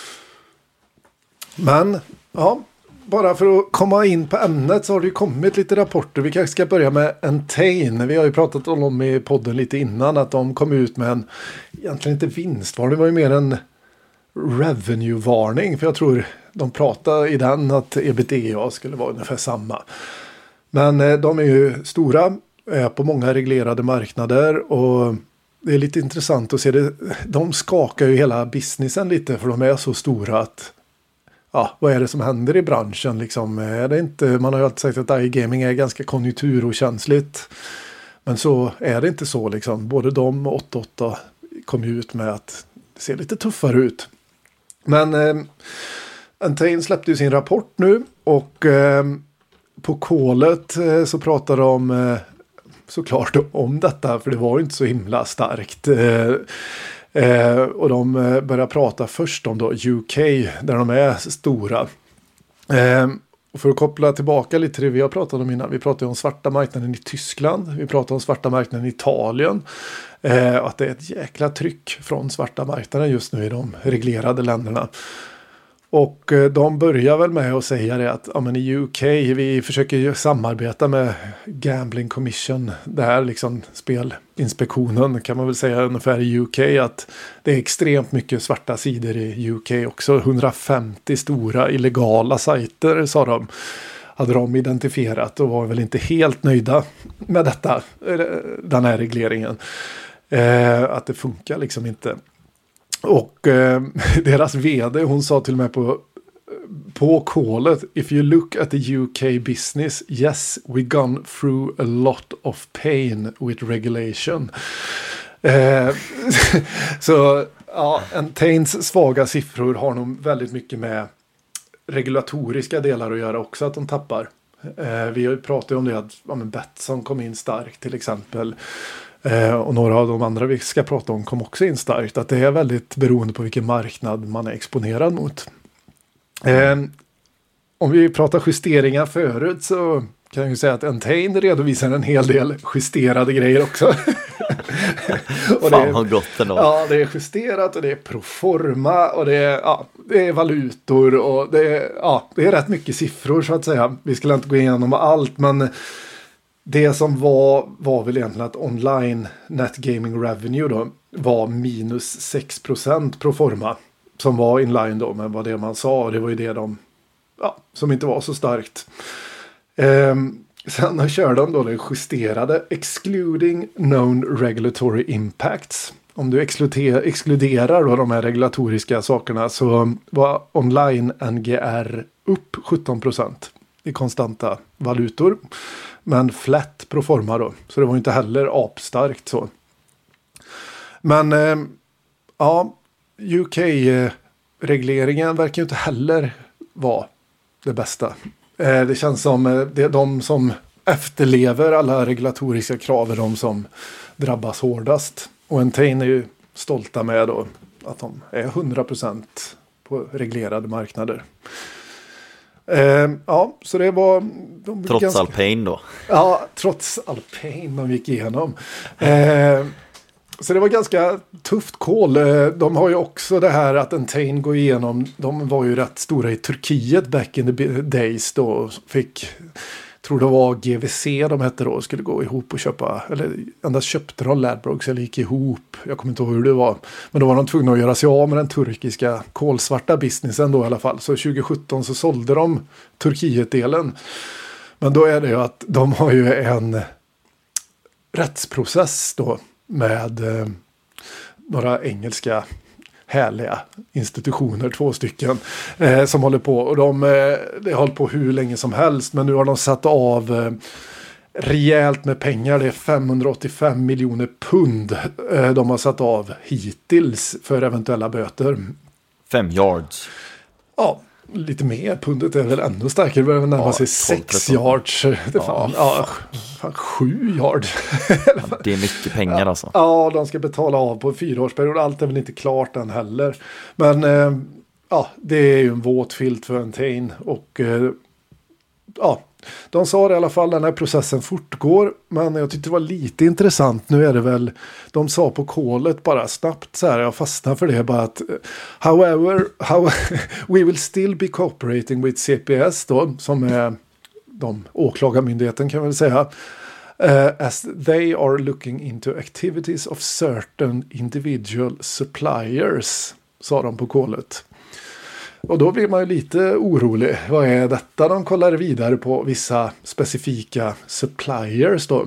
Men ja, bara för att komma in på ämnet så har det ju kommit lite rapporter. Vi kanske ska börja med Entain. Vi har ju pratat om dem i podden lite innan, att de kom ut med en, egentligen inte vinstvarning, det var ju mer en revenue-varning. För jag tror de pratade i den att ebitda skulle vara ungefär samma. Men de är ju stora, är på många reglerade marknader, och det är lite intressant att se det. De skakar ju hela businessen lite, för de är så stora att ja, vad är det som händer i branschen liksom? Är det inte, man har ju alltid sagt att iGaming är ganska konjunkturokänsligt. Men så är det inte så liksom. Både de och åtta åtta kom ut med att det ser lite tuffare ut. Men eh, Entain släppte ju sin rapport nu, och eh, på callet eh, så pratar de eh, såklart om detta, för det var ju inte så himla starkt. Eh, Eh, och de eh, börjar prata först om då U K, där de är stora. Eh, och för att koppla tillbaka lite till det vi har pratat om innan. Vi pratade om svarta marknaden i Tyskland. Vi pratade om svarta marknaden i Italien. Eh, att det är ett jäkla tryck från svarta marknaden just nu i de reglerade länderna. Och de börjar väl med att säga det att ja, men i U K vi försöker ju samarbeta med Gambling Commission. Det här liksom spelinspektionen kan man väl säga ungefär i U K att det är extremt mycket svarta sidor i U K också. hundrafemtio stora illegala sajter sa de. Hade de identifierat och var väl inte helt nöjda med detta, den här regleringen. Eh, att det funkar liksom inte. Och eh, deras vd, hon sa till mig på, på callet, if you look at the U K business, yes, we gone through a lot of pain with regulation. Eh, så ja, Entains svaga siffror har nog väldigt mycket med regulatoriska delar att göra också, att de tappar. Eh, vi har ju pratat om det att ja, men Betsson kom in starkt till exempel. Eh, och några av de andra vi ska prata om kom också in starkt. Att det är väldigt beroende på vilken marknad man är exponerad mot. Eh, om vi pratar justeringar förut så kan jag ju säga att Entain redovisar en hel del justerade grejer också. Och
Fan
det är,
har gått ändå.
Ja, det är justerat och det är proforma och det är, ja, det är valutor och det är, ja, det är rätt mycket siffror så att säga. Vi skulle inte gå igenom allt, men det som var var väl egentligen att online net gaming revenue då var minus sex procent proforma som var inline då med vad det man sa, och det var ju det de ja, som inte var så starkt. Ehm, sen kör de då det justerade excluding known regulatory impacts. Om du exkluderar, exkluderar då de här regulatoriska sakerna så var online N G R upp sjutton procent i konstanta valutor. Men flat proforma då. Så det var inte heller apstarkt så. Men eh, ja, U K-regleringen verkar ju inte heller vara det bästa. Eh, det känns som eh, det är de som efterlever alla regulatoriska krav är de som drabbas hårdast. Och Entain är ju stolta med då att de är hundra procent på reglerade marknader. Uh, ja, så det var... De
trots
ganska,
all pain då.
Ja, trots all pain de gick igenom. Uh, så det var ganska tufft call. Uh, de har ju också det här att Entain går igenom... De var ju rätt stora i Turkiet back in the days då. Fick... tror det var G V C de hette då, skulle gå ihop och köpa, eller endast köpte de Ladbrokes eller gick ihop, jag kommer inte ihåg hur det var, men då var de tvungna att göra sig av med den turkiska kolsvarta businessen då i alla fall, så tjugo sjutton så sålde de Turkiet-delen, men då är det ju att de har ju en rättsprocess då med eh, några engelska härliga institutioner, två stycken eh, som håller på, och de eh, det har hållit på hur länge som helst, men nu har de satt av eh, rejält med pengar. Det är femhundraåttiofem miljoner pund eh, de har satt av hittills för eventuella böter.
Fem yards.
Ja, lite mer. Pundet är väl ännu starkare. Det börjar närma
ja,
sig sex yards. Det är fan, ja, fan, sju yards.
Ja, det är mycket pengar alltså.
Ja, de ska betala av på en fyraårsperiod. Allt är väl inte klart än heller. Men eh, ja, det är ju en våt filt för Entain. Och eh, ja, de sa det i alla fall, den här processen fortgår. Men jag tyckte det var lite intressant. Nu är det väl, de sa på callet bara snabbt så här, jag fastnar för det bara att however, how, we will still be cooperating with C P S då, som är de åklagarmyndigheten kan man väl säga. Uh, as they are looking into activities of certain individual suppliers, sa de på callet. Och då blir man ju lite orolig. Vad är detta? De kollar vidare på vissa specifika suppliers då.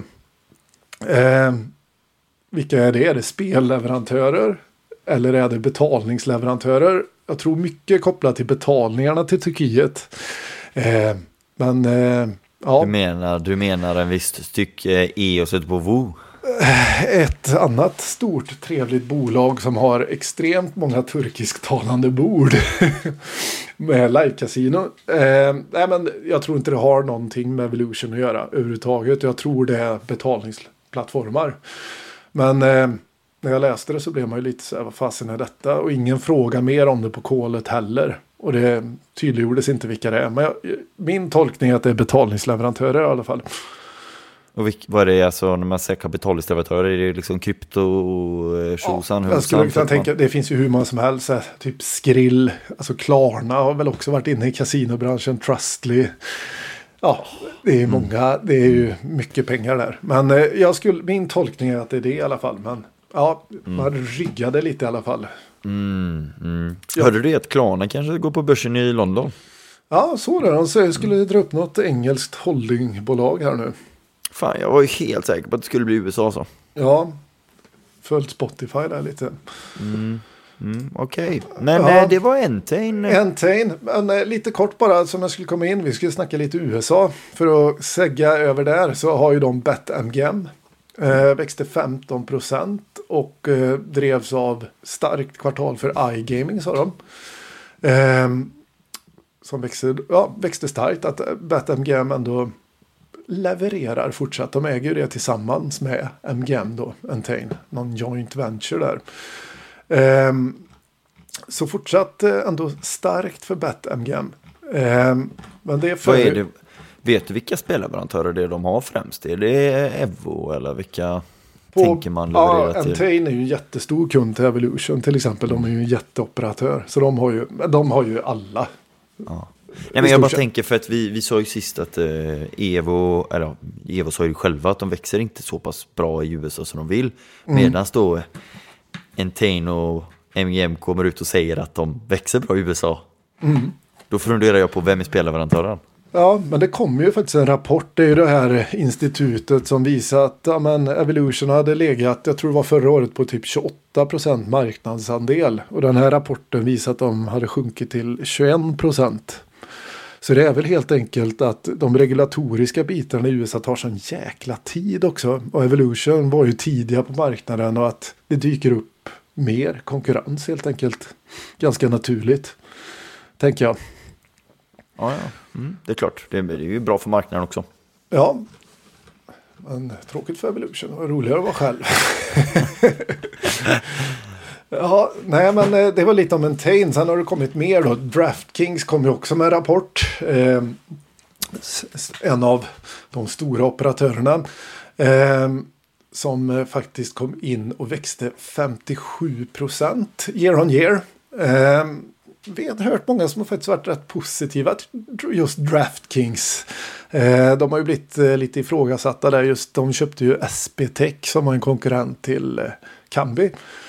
Eh, vilka är det? Är det spelleverantörer? Eller är det betalningsleverantörer? Jag tror mycket kopplat till betalningarna till Turkiet. Eh, men eh, ja.
Du menar, du menar en viss stycke E och sätter på V O?
Ett annat stort trevligt bolag som har extremt många turkisktalande bord med live-casino. Eh, nej, men jag tror inte det har någonting med Evolution att göra överhuvudtaget. Jag tror det är betalningsplattformar. Men eh, när jag läste det så blev man ju lite så här, vad fasen är detta? Och ingen fråga mer om det på callet heller. Och det tydliggjordes inte vilka det är. Men jag, min tolkning är att det är betalningsleverantörer i alla fall.
Och vilk, vad är det alltså när man säger kapitaldistributörer? Är det liksom krypto-tjosan?
Ja, jag skulle kunna tänka, det finns ju hur många som helst. Här, typ Skrill, alltså Klarna har väl också varit inne i kasinobranschen, Trustly. Ja, det är många, det är ju mycket pengar där. Men eh, jag skulle, min tolkning är att det är det i alla fall. Men ja, mm. man ryggade lite i alla fall.
Mm, mm. Ja. Hörde du att Klarna kanske går på börsen i London?
Ja, så där. Han så skulle mm. dra upp något engelskt holdingbolag här nu.
Fan, jag var ju helt säker på att det skulle bli U S A så.
Ja, följt Spotify där lite.
Mm. Mm, Okej, okay. Men ja. det var Entain.
Entain, men eh, lite kort bara som jag skulle komma in. Vi skulle snacka lite U S A. För att segga över där så har ju de BetMGM. Eh, växte femton procent och eh, drevs av starkt kvartal för iGaming sa de. Eh, som växte, ja, växte starkt. Att BetMGM ändå levererar fortsatt. De äger ju det tillsammans med M G M då, Entain. Någon joint venture där. Um, så fortsatt uh, ändå starkt för BetMGM. Um, men det är för...
Vad är det? Vet du vilka spelleverantörer det är de har främst? Är det Evo eller vilka på, tänker man leverera
ja, till? Entain är ju en jättestor kund till Evolution till exempel. De är ju en jätteoperatör. Så de har ju, de har ju alla.
Ja. Nej, men jag bara tänker för att vi, vi sa ju sist att eh, Evo, eller Evo sa ju själva att de växer inte så pass bra i U S A som de vill. Mm. Medan då Entain och M G M kommer ut och säger att de växer bra i U S A. Mm. Då funderar jag på vem är spelleverantören.
Ja, men det kommer ju faktiskt en rapport. Det är ju det här institutet som visar att ja, men Evolution hade legat, jag tror det var förra året, på typ tjugoåtta procent marknadsandel. Och den här rapporten visar att de hade sjunkit till tjugoen procent. Så det är väl helt enkelt att de regulatoriska bitarna i U S A tar sån jäkla tid också. Och Evolution var ju tidiga på marknaden och att det dyker upp mer konkurrens helt enkelt. Ganska naturligt, tänker jag.
Ja, ja. Mm, det är klart. Det är, det är ju bra för marknaden också.
Ja, men tråkigt för Evolution. Det var roligare att vara själv. Ja, nej men det var lite om Entain. Sen har det kommit mer då. DraftKings kom ju också med en rapport. Eh, en av de stora operatörerna. Eh, som faktiskt kom in och växte femtiosju procent year on year. Eh, vi har hört många som har faktiskt varit rätt positiva till just DraftKings. Eh, de har ju blivit eh, lite ifrågasatta där. Just de köpte ju S B Tech som var en konkurrent till eh, Kambi.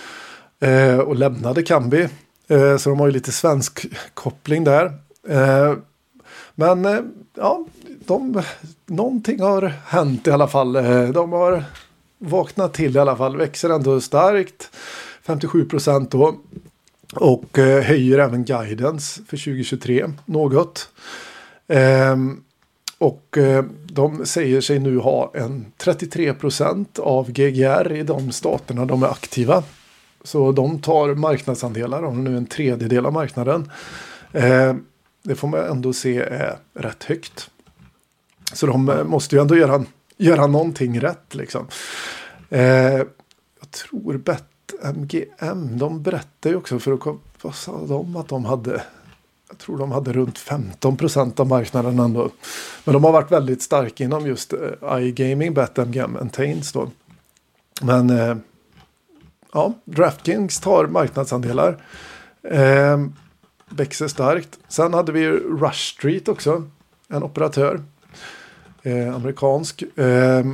Eh, och lämnade Kambi. Eh, så de har ju lite svensk koppling där. Eh, men eh, ja, de, någonting har hänt i alla fall. Eh, de har vaknat till i alla fall. Växer ändå starkt. femtiosju procent då. Och eh, höjer även guidance för tjugo tjugotre något. Eh, och eh, de säger sig nu ha en trettiotre procent av G G R i de staterna de är aktiva. Så de tar marknadsandelar, om nu en tredjedel av marknaden. Eh, det får man ändå se är rätt högt. Så de eh, måste ju ändå göra, göra någonting rätt liksom. Eh, jag tror BetMGM, de berättar ju också för att, vad sa de att de hade? Jag tror de hade runt femton procent av marknaden ändå. Men de har varit väldigt starka inom just eh, iGaming, BetMGM, Entains då. Men eh, ja, DraftKings tar marknadsandelar. Eh, växer starkt. Sen hade vi ju Rush Street också. En operatör. Eh, amerikansk. Eh,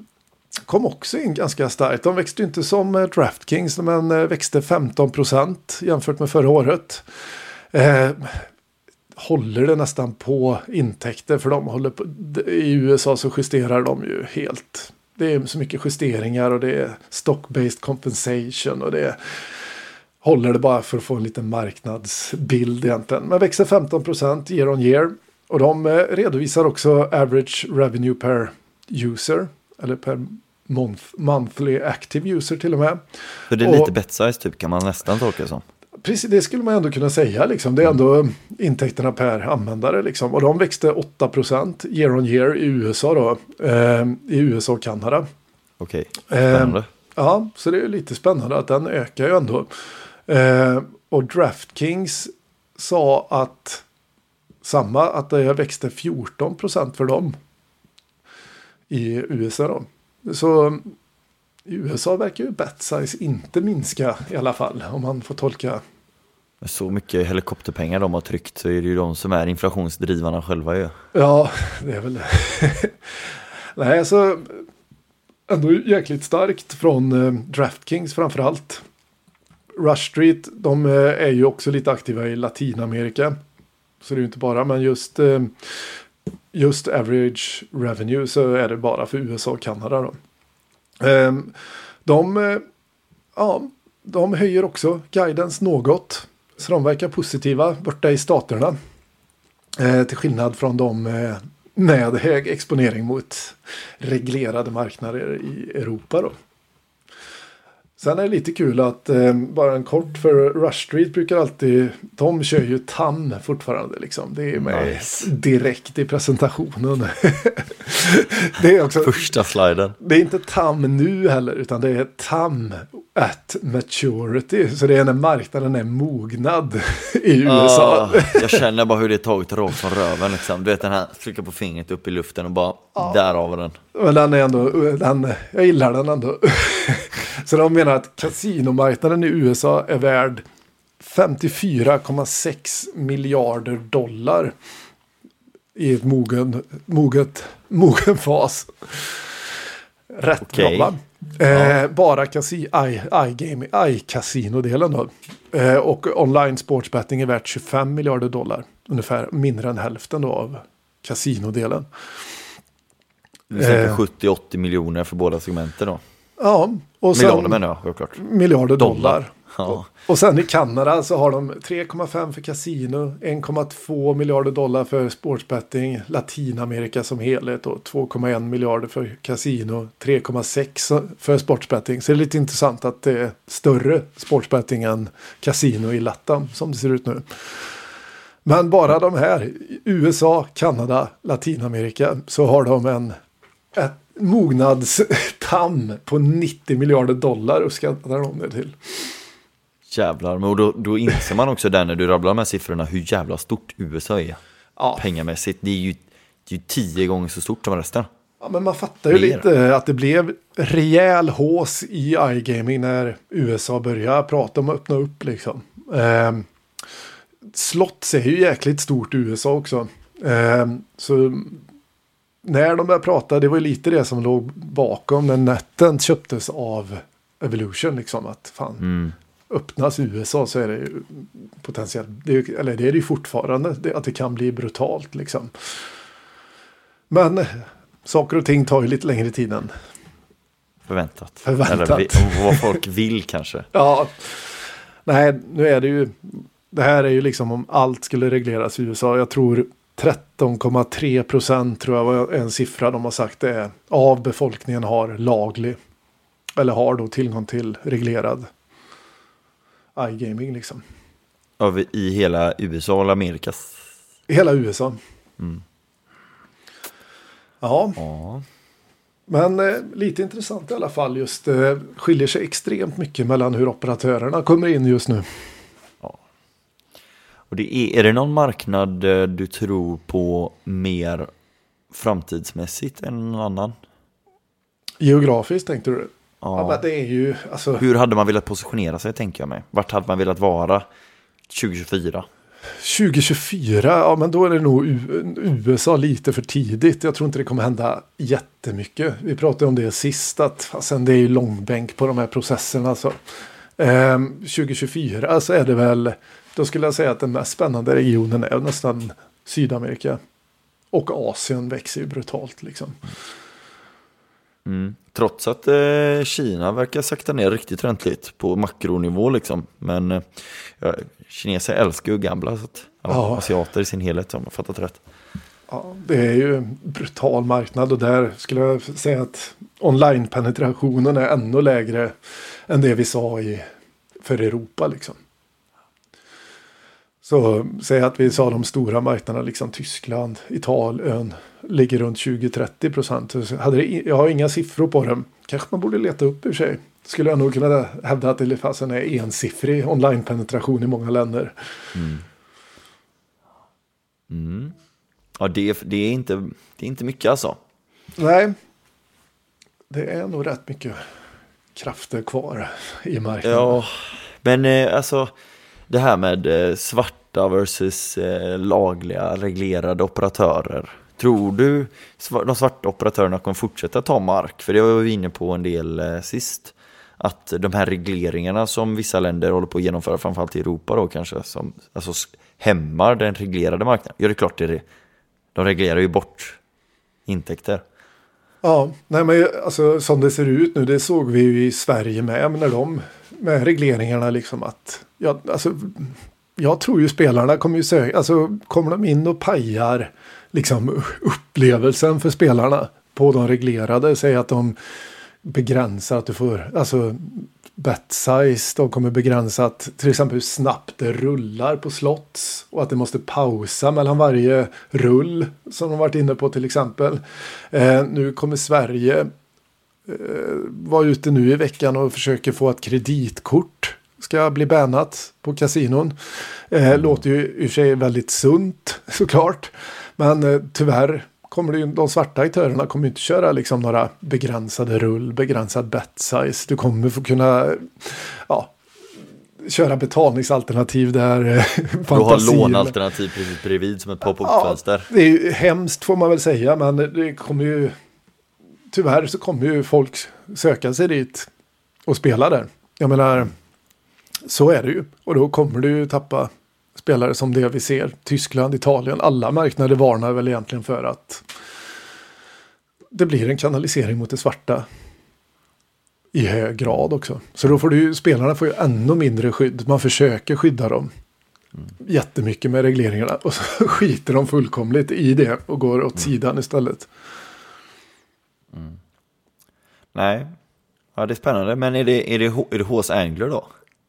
kom också in ganska starkt. De växte inte som eh, DraftKings. Men eh, växte femton procent jämfört med förra året. Eh, håller det nästan på intäkter. För de håller på, i U S A så justerar de ju helt. Det är så mycket justeringar och det är stock-based compensation och det håller det bara för att få en liten marknadsbild egentligen. Men växer femton procent year on year och de eh, redovisar också average revenue per user eller per month, monthly active user till och med.
Så det är lite bet-size typ, kan man nästan tolka som.
Precis, det skulle man ändå kunna säga liksom. Det är ändå intäkterna per användare liksom. Och de växte åtta procent year on year i U S A då. Eh, I U S A och Kanada.
Okej, spännande.
Eh, ja, så det är lite spännande att den ökar ju ändå. Eh, och DraftKings sa att samma, att det växte fjorton procent för dem i U S A då. Så i U S A verkar ju bet size inte minska i alla fall, om man får tolka.
Så mycket helikopterpengar de har tryckt, så är det ju de som är inflationsdrivarna själva ju.
Ja, det är väl det. Nej, så ändå jäkligt starkt från eh, DraftKings framförallt. Rush Street, de eh, är ju också lite aktiva i Latinamerika. Så det är ju inte bara, men just, eh, just average revenue så är det bara för U S A och Kanada då. Eh, de, eh, ja, de höjer också guidance något. Så de verkar positiva borta i staterna. Eh, till skillnad från de eh, med hög exponering mot reglerade marknader i Europa då. Sen är det lite kul att eh, bara en kort för Rush Street brukar alltid, de kör ju T A M fortfarande liksom. Det är med nice. Direkt i presentationen. Det är också
första sliden.
Det är inte T A M nu heller, utan det är T A M at maturity. Så det är när marknaden är mognad i U S A.
Ah, jag känner bara hur det är tagit rakt från röven liksom. Du vet den här, trycka på fingret upp i luften och bara ah. där av den.
Men den är ändå, den, jag gillar den ändå. Så de menar att kasinomarknaden i U S A är värd femtiofyra komma sex miljarder dollar i ett mogen, moget, mogen fas. Rätt okay. bra. Eh, ja. Bara kasi, i, iGaming, iCasino-delen då. Eh, och online sportsbetting är värt tjugofem miljarder dollar. Ungefär mindre än hälften då av kasinodelen.
Det är eh, sjuttio till åttio miljoner för båda segmenten då.
Ja, och sen,
miljarder menar jag, självklart.
Miljarder dollar. dollar.
Ja.
Och, och sen i Kanada så har de tre komma fem för kasino, en komma två miljarder dollar för sportsbetting, Latinamerika som helhet och två komma en miljarder för kasino, tre komma sex för sportsbetting. Så det är lite intressant att det är större sportsbetting än kasino i Latam som det ser ut nu. Men bara de här, U S A, Kanada, Latinamerika, så har de en ett mognadstam på nittio miljarder dollar och skattar de det till.
Jävlar, men då, då inser man också där när du rabblar med siffrorna hur jävla stort U S A är.
Ja.
Pengamässigt, det är ju, det är ju tio gånger så stort som resten.
Ja, men man fattar ju Mer. lite att det blev rejäl hås i iGaming när U S A började prata om att öppna upp liksom. Eh, slots är ju jäkligt stort i U S A också. Eh, så när de började prata, det var ju lite det som låg bakom när netten köptes av Evolution liksom, att fan, mm. öppnas U S A så är det ju potentiellt, det är, eller det är det ju fortfarande, det, att det kan bli brutalt liksom. Men saker och ting tar ju lite längre tid än
förväntat.
förväntat.
Eller vad folk vill kanske.
Ja, nej, nu är det ju, det här är ju liksom om allt skulle regleras i U S A, jag tror tretton komma tre procent tror jag var en siffra de har sagt det är, av befolkningen har laglig eller har då tillgång till reglerad iGaming liksom.
Av i hela U S A eller Amerikas?
Hela U S A.
Mm.
Ja.
ja.
Men eh, lite intressant i alla fall, just eh, skiljer sig extremt mycket mellan hur operatörerna kommer in just nu.
Och det är, är det någon marknad du tror på mer framtidsmässigt än någon annan?
Geografiskt tänkte du?
Ja.
Ja, men det är ju, alltså...
Hur hade man velat positionera sig, tänker jag mig? Vart hade man velat vara tjugo tjugofyra?
tjugo tjugofyra, ja men då är det nog U- U S A lite för tidigt. Jag tror inte det kommer hända jättemycket. Vi pratade om det sist, att sen det är ju långbänk på de här processerna. Så. Ehm, tjugo tjugofyra så är det väl, då skulle jag säga att den mest spännande regionen är nästan Sydamerika. Och Asien växer ju brutalt liksom.
Mm. Trots att eh, Kina verkar sakta ner riktigt ordentligt på makronivå liksom. Men eh, kineser älskar ju gamla, så att, ja, ja. asiater i sin helhet, om jag fattat rätt.
Ja, det är ju en brutal marknad, och där skulle jag säga att online-penetrationen är ännu lägre än det vi sa i, för Europa liksom. Så säg att vi sa de stora marknaderna, liksom Tyskland, Italien, ligger runt tjugo till trettio procent. Hade det, jag har inga siffror på dem. Kanske man borde leta upp i sig. Skulle jag nog kunna hävda att det fasen är ensiffrig online-penetration i många länder.
Mm. Mm. Ja, det, det, är inte, det är inte mycket alltså.
Nej. det är nog rätt mycket krafter kvar i marknaden.
Ja, men eh, alltså det här med eh, svarta versus eh, lagliga reglerade operatörer. Tror du sv- de svarta operatörerna kommer fortsätta ta mark? För det var vi inne på en del eh, sist. Att de här regleringarna som vissa länder håller på att genomföra, framförallt i Europa då kanske, som alltså hämmar den reglerade marknaden. Ja, det är klart det är det. De reglerar ju bort intäkter.
Ja, nej men alltså som det ser ut nu, det såg vi ju i Sverige med, när de med regleringarna liksom att, ja, alltså jag tror ju spelarna kommer ju söka, alltså kommer de in och pajar liksom upplevelsen för spelarna på de reglerade, säg att de begränsar att du får, alltså bet size, de kommer begränsa att till exempel hur snabbt det rullar på slots och att det måste pausa mellan varje rull som de varit inne på till exempel. Eh, nu kommer Sverige eh, vara ute nu i veckan och försöker få ett kreditkort ska bli bannat på kasinon. Eh, låter ju i och för sig väldigt sunt såklart, men eh, tyvärr kommer det ju, de svarta aktörerna kommer inte köra liksom några begränsade rull, begränsad bet size. Du kommer få kunna ja, köra betalningsalternativ där.
Du har lånalternativ precis bredvid som ett pop-up-fönster.
Ja, det är ju hemskt får man väl säga, men det kommer ju tyvärr så kommer ju folk söka sig dit och spela där. Jag menar, så är det ju. Och då kommer du ju tappa spelare som det vi ser. Tyskland, Italien, alla marknader varnar väl egentligen för att det blir en kanalisering mot det svarta i hög grad också. Så då får du ju, spelarna får ju ännu mindre skydd. Man försöker skydda dem mm. jättemycket med regleringarna och så skiter de fullkomligt i det och går åt mm. sidan istället.
Mm. Nej, ja, det är spännande. Men är det, är det, är det H S Angler då?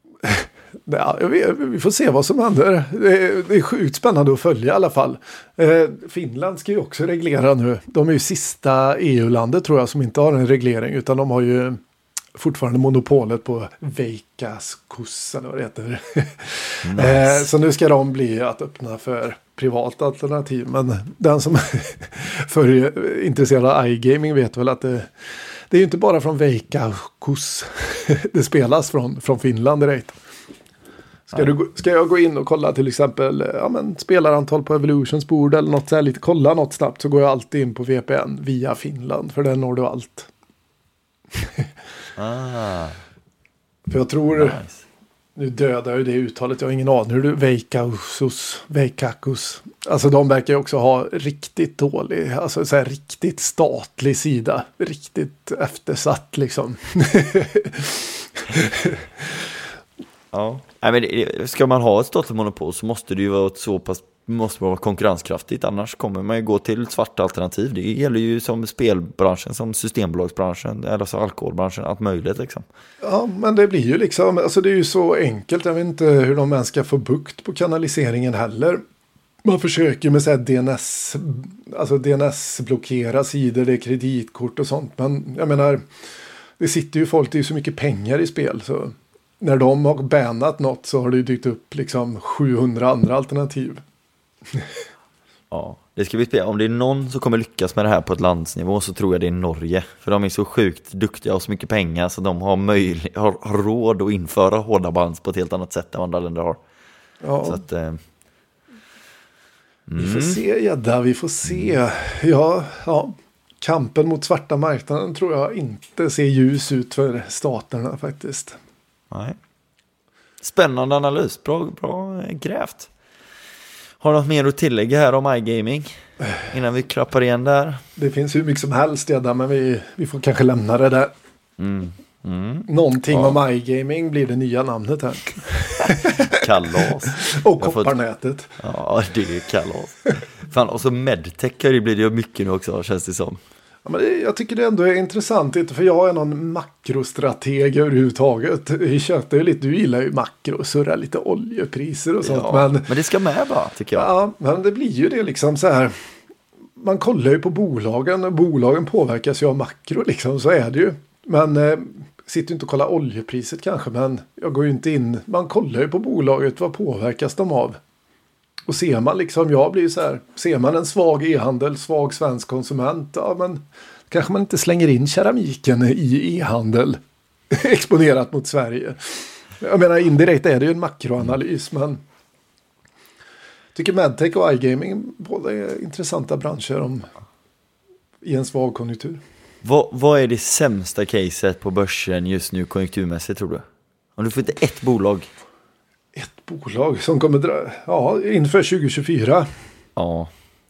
Ja, vi får se vad som händer. Det är sjukt spännande att följa i alla fall. Finland ska ju också reglera nu. De är ju sista E U-landet tror jag som inte har en reglering, utan de har ju fortfarande monopolet på Veikkaus eller vad det heter. Nice. Så nu ska de bli att öppna för privat alternativ. Men den som är intresserad av iGaming vet väl att det, det är ju inte bara från Veikkaus det spelas från, från Finland direkt. Ska, du, ska jag gå in och kolla till exempel ja, men, spelarantal på Evolutions bord eller något så här, lite kolla något snabbt, så går jag alltid in på V P N via Finland, för där når du allt. ah. För jag tror nice. Nu dödar ju det uttalet, jag har ingen aning hur du Veikkaus Veikkaus. Alltså de verkar ju också ha riktigt dålig, alltså så här riktigt statlig sida, riktigt eftersatt liksom.
Ja. Nej, men ska man ha ett statligt monopol så måste det ju vara så pass, måste vara konkurrenskraftigt, annars kommer man ju gå till svarta alternativ. Det gäller ju som spelbranschen, som systembolagsbranschen eller så alkoholbranschen, allt möjligt liksom.
Ja, men det blir ju liksom, alltså det är ju så enkelt, jag vet inte hur de ens ska få bukt på kanaliseringen heller. Man försöker med så här D N S, alltså D N S-blockera sidor, det är kreditkort och sånt, men jag menar, det sitter ju folk, det är ju så mycket pengar i spel så när de har bannat något så har det dykt upp liksom sjuhundra andra alternativ.
Ja, det ska vi spela. Om det är någon som kommer lyckas med det här på ett landsnivå så tror jag det är Norge. För de är så sjukt duktiga och så mycket pengar så de har, möjlig- har, har råd att införa hårda band på ett helt annat sätt än andra länder har.
Ja.
Så att, eh, mm.
Vi får se, Gädda, vi får se. Ja, ja. Kampen mot svarta marknaden tror jag inte ser ljus ut för staterna faktiskt.
Nej. Spännande analys. Bra, bra grävt. Har du något mer att tillägga här om iGaming innan vi klappar igen där?
Det finns hur mycket som helst redan, men vi, vi får kanske lämna det där.
Mm. Mm.
Någonting
ja.
om iGaming blir det nya namnet här.
Kalas.
Och kopparnätet.
Ja, det är kalas. Fan, och så medtech blir det ju mycket nu också, känns det som.
Ja, men det, jag tycker det ändå är intressant, inte för jag är någon makrostrateg överhuvudtaget. Jag köpte ju lite, du gillar ju makro, surra lite oljepriser och sånt.
Ja,
men,
men det ska med bara, tycker jag.
Ja, men det blir ju det liksom så här. Man kollar ju på bolagen och bolagen påverkas ju av makro liksom, så är det ju. Men eh, sitter ju inte och kollar oljepriset kanske, men jag går ju inte in. Man kollar ju på bolaget, vad påverkas de av? Och ser man liksom, jag blir så här, ser man en svag e-handel, svag svensk konsument, ja men kanske man inte slänger in keramiken i e-handel exponerat mot Sverige. Jag menar, indirekt är det ju en makroanalys, men jag tycker medtech och iGaming båda är intressanta branscher om, i en svag konjunktur.
Vad, vad är det sämsta caset på börsen just nu konjunkturmässigt, tror du? Om du får inte ett bolag.
Ett bolag som kommer dra, ja, inför tjugo tjugofyra.
Ja.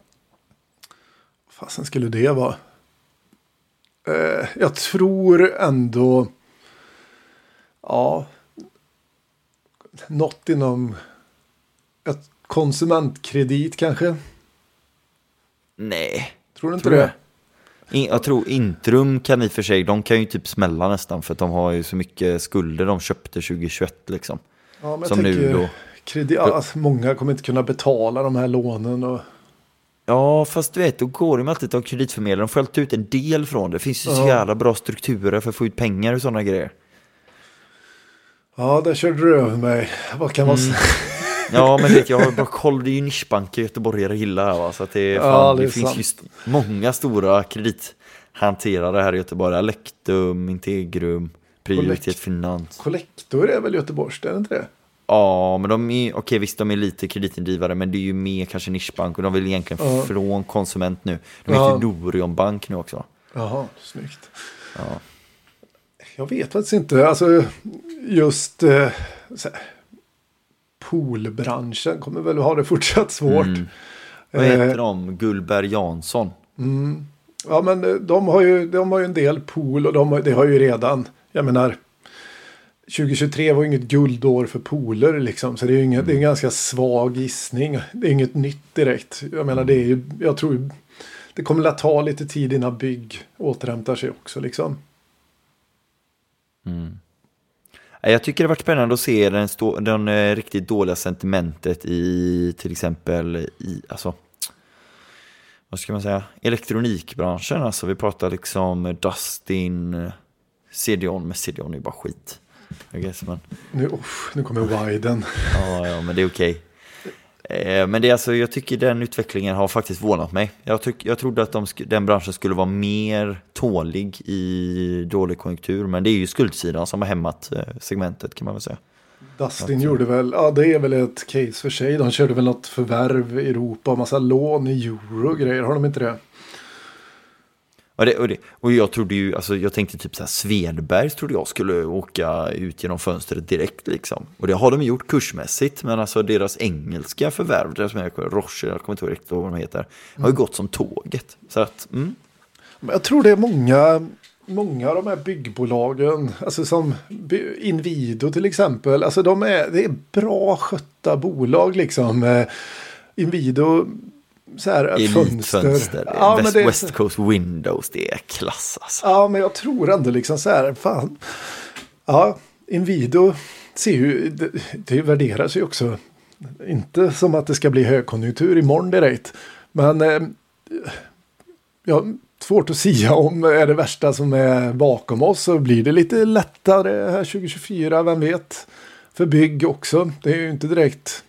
Vad fasen skulle det vara? Eh, jag tror ändå, ja, något inom ett konsumentkredit kanske.
Nej.
Tror du inte
tror
det?
In, jag tror Intrum kan i och för sig, de kan ju typ smälla nästan för att de har ju så mycket skulder de köpte tjugo tjugoett liksom.
Ja, men
som
jag
nu då.
Kredit, alltså, många kommer inte kunna betala de här lånen och...
Ja, fast du vet, då går de alltid till kreditförmedlare. De får alltid ut en del från det. Det finns ju så
ja.
jävla bra strukturer för att få ut pengar och sådana grejer.
Ja, där körde du över mig. Vad kan man
Mm.
säga?
Ja, men vet, jag har bara koll. Det är ju nischbanker göteborgare gillar. Va? Så att det, är fan,
Ja, det är
det finns
sant.
just många stora kredithanterare här i Göteborg. Alektum, Integrum, Prioritet
Collect-
Finans.
Collector är väl Göteborgs, är det inte det?
Ja, men de är, okej, visst, de är lite kreditindrivare, men det är ju mer kanske nischbank och de vill egentligen
Ja.
från konsument nu. De
Ja.
heter Norion Bank nu också.
Jaha, snyggt.
Ja.
Jag vet faktiskt inte. Alltså, just eh, så här, poolbranschen kommer väl ha det fortsatt svårt.
Mm. Vad heter
Eh,
de? Gullberg Jansson.
Mm. Ja, men eh, de har ju, de har ju en del pool och de har, det har ju redan, jag menar, tjugo tjugotre var ju inget guldår för pooler liksom, så det är ju inget, det är en ganska svag gissning. Det är inget nytt direkt. Jag menar, det är ju, jag tror det kommer att ta lite tid innan bygg återhämtar sig också liksom.
Mm. Jag tycker det har varit spännande att se den, stå, den eh, riktigt dåliga sentimentet i till exempel i, alltså, vad ska man säga, elektronikbranschen. Alltså vi pratar liksom Dustin, C D O N, men C D O N är ju bara skit. I guess, men.
Nu, uff, nu kommer Widen.
Ja, ja, men det är okej. Eh, men det är alltså, jag tycker den utvecklingen har faktiskt vånat mig. Jag, tyck, jag trodde att de sk- den branschen skulle vara mer tålig i dålig konjunktur, men det är ju skuldsidan som har hämmat eh, segmentet, kan man väl säga.
Dustin
att,
gjorde väl, ja det är väl ett case för sig. De körde väl något förvärv i Europa och massa lån i euro och grejer. Har de inte det?
Och, det, och, det, och jag trodde ju, alltså jag tänkte typ så här, Svedbergs trodde jag skulle åka ut genom fönstret direkt liksom. Och det har de gjort kursmässigt, men alltså deras engelska förvärv, deras med Roche, jag kommer inte ihåg riktigt vad de heter, har ju gått som tåget. Så att, mm.
Men jag tror det är många, många av de här byggbolagen, alltså som Inwido till exempel, alltså de är, det är bra skötta bolag liksom. Eh, Inwido, så här, ett fönster.
Fönster.
Ja,
West,
men det är,
West Coast Windows, det är klass alltså.
ja, men jag tror ändå liksom så här, fan. Ja, Inwido ser ju, det, det värderas ju också. Inte som att det ska bli högkonjunktur imorgon direkt. Men eh, ja, svårt att säga om är det värsta som är bakom oss, så blir det lite lättare här tjugo tjugofyra, vem vet. För bygg också. Det är ju inte direkt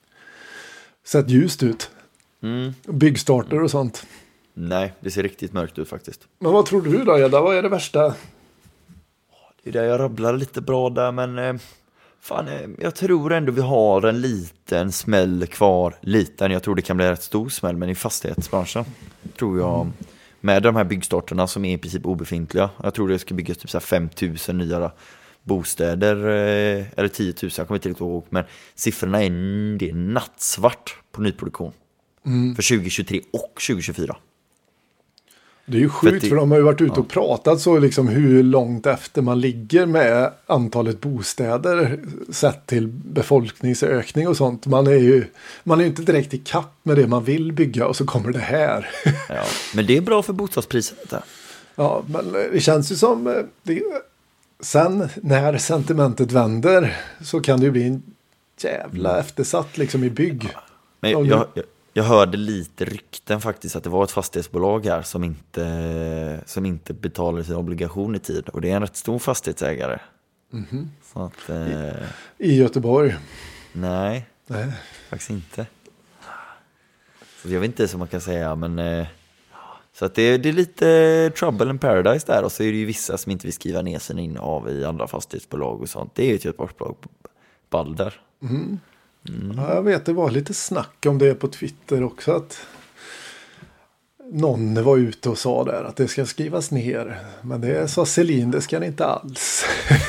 sett ljust ut.
Mm.
Byggstarter och sånt.
Nej, det ser riktigt mörkt ut faktiskt.
Men vad tror du då, Edda? Vad är det värsta?
Det är där jag rabblar lite bra där, men eh, fan, eh, jag tror ändå vi har en liten smäll kvar. Liten, jag tror det kan bli rätt stor smäll, men i fastighetsbranschen tror jag, mm. med de här byggstarterna som är i princip obefintliga. Jag tror det ska byggas typ så här fem tusen nya bostäder, eh, eller tio tusen, jag kommer inte riktigt ihåg, men siffrorna är, det är nattsvart på nyproduktion. Mm. För tjugo tjugotre och tjugo tjugofyra.
Det är ju sjukt, för, det, för de har ju varit ute ja. och pratat så liksom hur långt efter man ligger med antalet bostäder sett till befolkningsökning och sånt. Man är ju man är ju inte direkt i kapp med det man vill bygga, och så kommer det här.
Ja, men det är bra för bostadspriset där.
Ja, men det känns ju som det, sen när sentimentet vänder så kan det ju bli en jävla mm. eftersatt liksom i bygg.
Ja. Men jag, jag, jag hörde lite rykten faktiskt att det var ett fastighetsbolag här som inte, som inte betalade sin obligation i tid. Och det är en rätt stor fastighetsägare.
Mm-hmm.
Så att, eh,
I, I Göteborg?
Nej, nej, faktiskt inte. Så jag vet inte så man kan säga, men eh, Så att det, det är lite trouble in paradise där. Och så är det ju vissa som inte vill skriva ner sina innehav i andra fastighetsbolag och sånt. Det är ju ett Göteborgsbolag, Balder.
Mm.
Mm.
Ja, jag vet, det var lite snack om det på Twitter också. Att någon var ute och sa där att det ska skrivas ner. Men det sa Celine, det ska ni inte alls.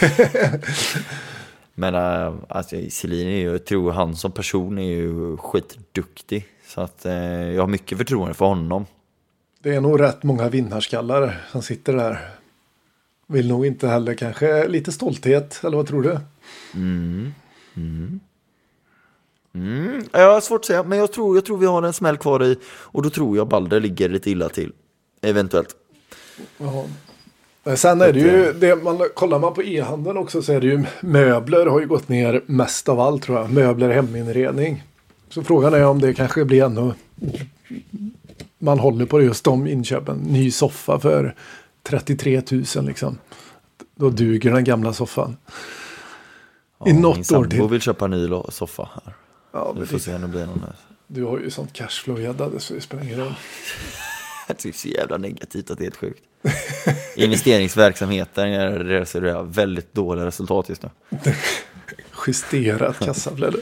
Men äh, alltså, Celine är ju, jag tror han som person är ju skitduktig. Så att äh, jag har mycket förtroende för honom.
Det är nog rätt många vinnarskallar som sitter där. Vill nog inte heller kanske lite stolthet, eller vad tror du?
Mm. Mm. Mm. Jag har svårt att säga, men jag tror, jag tror vi har en smäll kvar i. Och då tror jag Balder ligger lite illa till. Eventuellt.
Ja. Sen är det ju, det man, kollar man på e-handeln också så är det ju möbler har ju gått ner mest av allt tror jag. Möbler, heminredning. Så frågan är om det kanske blir ännu, man håller på just de inköpen. Ny soffa för trettiotre tusen liksom. Då duger den gamla soffan.
Ja,
I
min
något år
sambo
till.
vill köpa en ny soffa här.
Ja,
Vi får se om det blir någon här.
Du har ju sånt cashflow-gädda så det spelar ingen roll.
Det är så jävla negativt att det är helt sjukt. Investeringsverksamheten reserverar väldigt dåliga resultat just nu.
Justerat kassaflöde.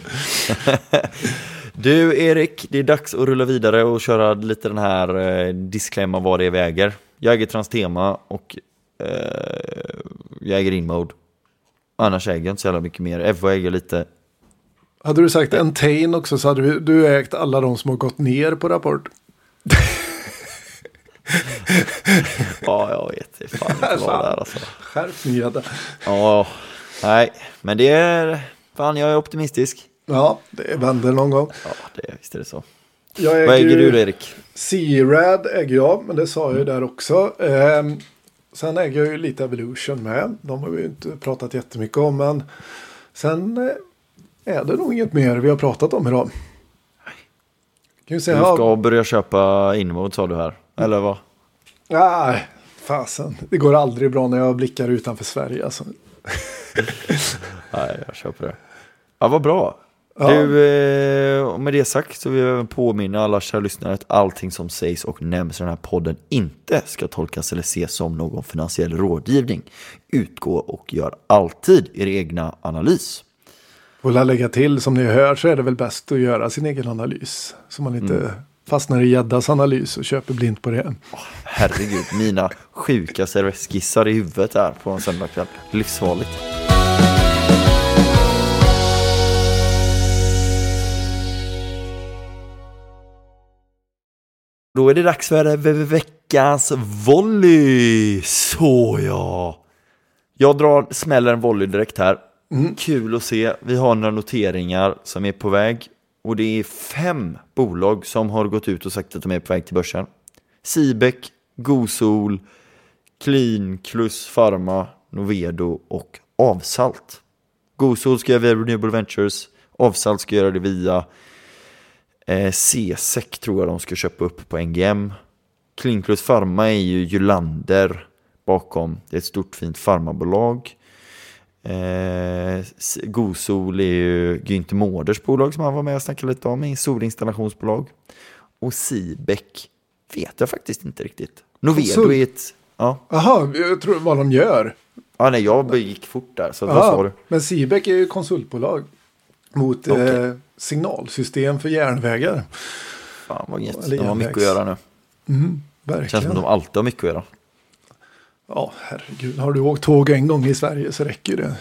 Du Erik, det är dags att rulla vidare och köra lite den här eh, disclaimer vad det väger. Jag äger Transtema och eh, jag äger InMode. Annars äger jag inte så jävla mycket mer. F O äger lite.
Hade du sagt Entain också så hade du, du ägt alla de som har gått ner på Rapport.
Ja, jag vet. Det är fan inte vad där alltså.
Skärp ner.
Ja, nej. Men det är, fan jag är optimistisk.
Ja, det vänder någon gång.
Ja, det, visst är det så.
Jag äger
vad äger du Erik?
C-Rad äger jag, men det sa jag ju där också. Ehm, sen äger jag ju lite Evolution med. De har vi ju inte pratat jättemycket om, men sen eh, är det nog inget mer vi har pratat om idag. Kan ju säga,
du ska
ja,
börja köpa InMode sa du här, eller vad?
Nej, fasen. Det går aldrig bra när jag blickar utanför Sverige. Alltså.
Nej, jag köper det. Ja, vad bra.
Ja.
Du, eh, med det sagt så vill jag påminna alla kära lyssnare att allting som sägs och nämns i den här podden inte ska tolkas eller ses som någon finansiell rådgivning. Utgå och gör alltid er egna analys.
Och lägga till, som ni hör så är det väl bäst att göra sin egen analys. Så man inte mm. fastnar i gäddas analys och köper blint på det.
Oh, herregud, mina sjuka serveskissar i huvudet här på en söndagkväll. Livsfarligt. Då är det dags för veckans volley. Så ja. Jag drar smäller en volley direkt här. Mm. Kul att se. Vi har några noteringar som är på väg. Och det är fem bolag som har gått ut och sagt att de är på väg till börsen. Sibek, Gosol, Clean, Klus, Pharma, Novedo och Avsalt. Gosol ska göra via Renewable Ventures. Avsalt ska göra det via eh, C S E C tror jag de ska köpa upp på N G M. Clean plus Pharma är ju Julander bakom. Det är ett stort fint farmabolag. Eh, Gosol är ju Günther Mårders bolag som han var med och snackade lite om i solinstallationsbolag. Och Sibek vet jag faktiskt inte riktigt. Novedo är ett... Ja.
Jaha, jag tror vad de gör.
Ja, nej, jag gick fort där. Så
Aha,
vad sa du? Men
Sibek är ju konsultbolag mot okay. eh, signalsystem för järnvägar.
Fan vad gett. De har mycket att göra nu.
Mm, verkligen.
Känns som att de alltid har mycket att göra.
Ja, herregud. Har du åkt tåg en gång i Sverige så räcker det.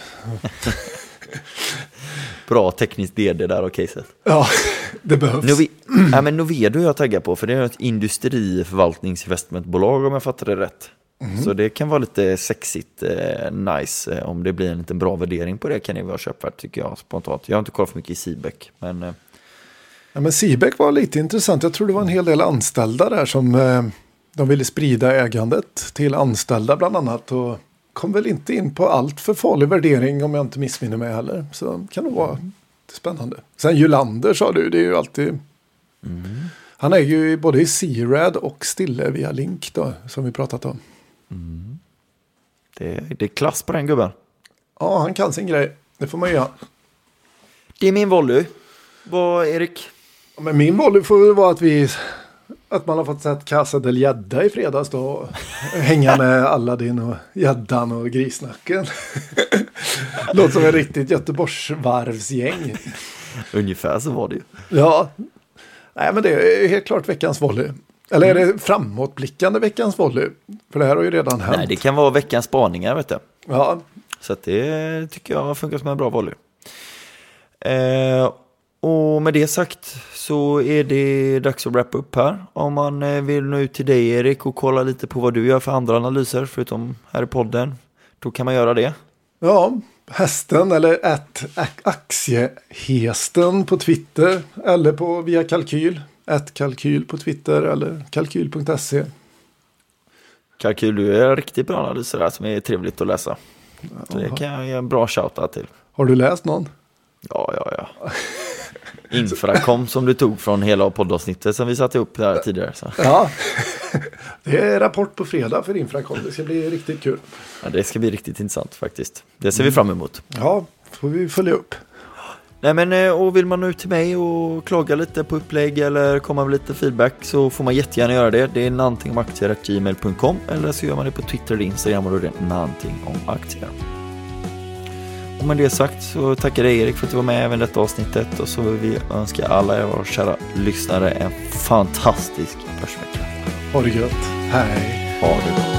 Bra tekniskt D D där och caset.
Ja, det behövs.
Novi- ja, men Novedo jag taggar på för det är ett industriförvaltningsinvestmentbolag om jag fattar det rätt. Mm. Så det kan vara lite sexigt, eh, nice. Eh, om det blir en liten bra värdering på det kan det vara köpvärt tycker jag spontant. Jag har inte kollat för mycket i Sibek. Men, eh.
ja, men Sibek var lite intressant. Jag tror det var en hel del anställda där som eh, de ville sprida ägandet till anställda bland annat. Och kom väl inte in på allt för farlig värdering om jag inte missminner mig heller. Så kan det vara spännande. Sen Julander sa du, det är ju alltid... Mm. Han äger ju både i C-Rad och Stille via Link då, som vi pratat om.
Mm. Det, det är klass på den gubben.
Ja, han kan sin grej. Det får man göra.
Det är min volley. Vad, Erik?
Ja, men min volley får ju vara att vi... att man har fått sett Casa del Gädda i fredags då. Och hänga med Aladdin och Gäddan och Grisnacken. Låter som en riktigt Göteborgsvarvsgäng.
Ungefär så var det ju.
Ja, nej men det är helt klart veckans volley. Eller är det framåtblickande veckans volley? För det här har ju redan hänt.
Nej, det kan vara veckans spaningar, vet du.
Ja.
Så att det tycker jag funkar som en bra volley. Eh, och med det sagt så är det dags att wrappa upp här. Om man vill nå ut till dig, Erik, och kolla lite på vad du gör för andra analyser förutom här i podden, då kan man göra det.
Ja, hästen eller ett aktiehesten på Twitter eller på via kalkyl. Ett kalkyl på Twitter eller kalkyl punkt se.
Kalkyl, du är riktigt bra analyser där som är trevligt att läsa. Så det kan jag ge en bra shoutout till.
Har du läst någon?
Ja, ja, ja. Infracom som du tog från hela poddavsnittet som vi satte upp där tidigare. Så.
Ja, det är rapport på fredag för Infracom. Det ska bli riktigt kul.
Ja, det ska bli riktigt intressant faktiskt. Det ser vi fram emot.
Ja, får vi följa upp.
Nej, men och vill man nå ut till mig och klaga lite på upplägg eller komma med lite feedback så får man jättegärna göra det. Det är någonting om aktier at gmail punkt com eller så gör man det på Twitter eller Instagram och då är det någonting om aktier. Och med det sagt så tackar jag Erik för att du var med även detta avsnittet och så vill vi önska alla er våra kära lyssnare en fantastisk börsvecka.
Ha det gött. Hej.
Ha det bra.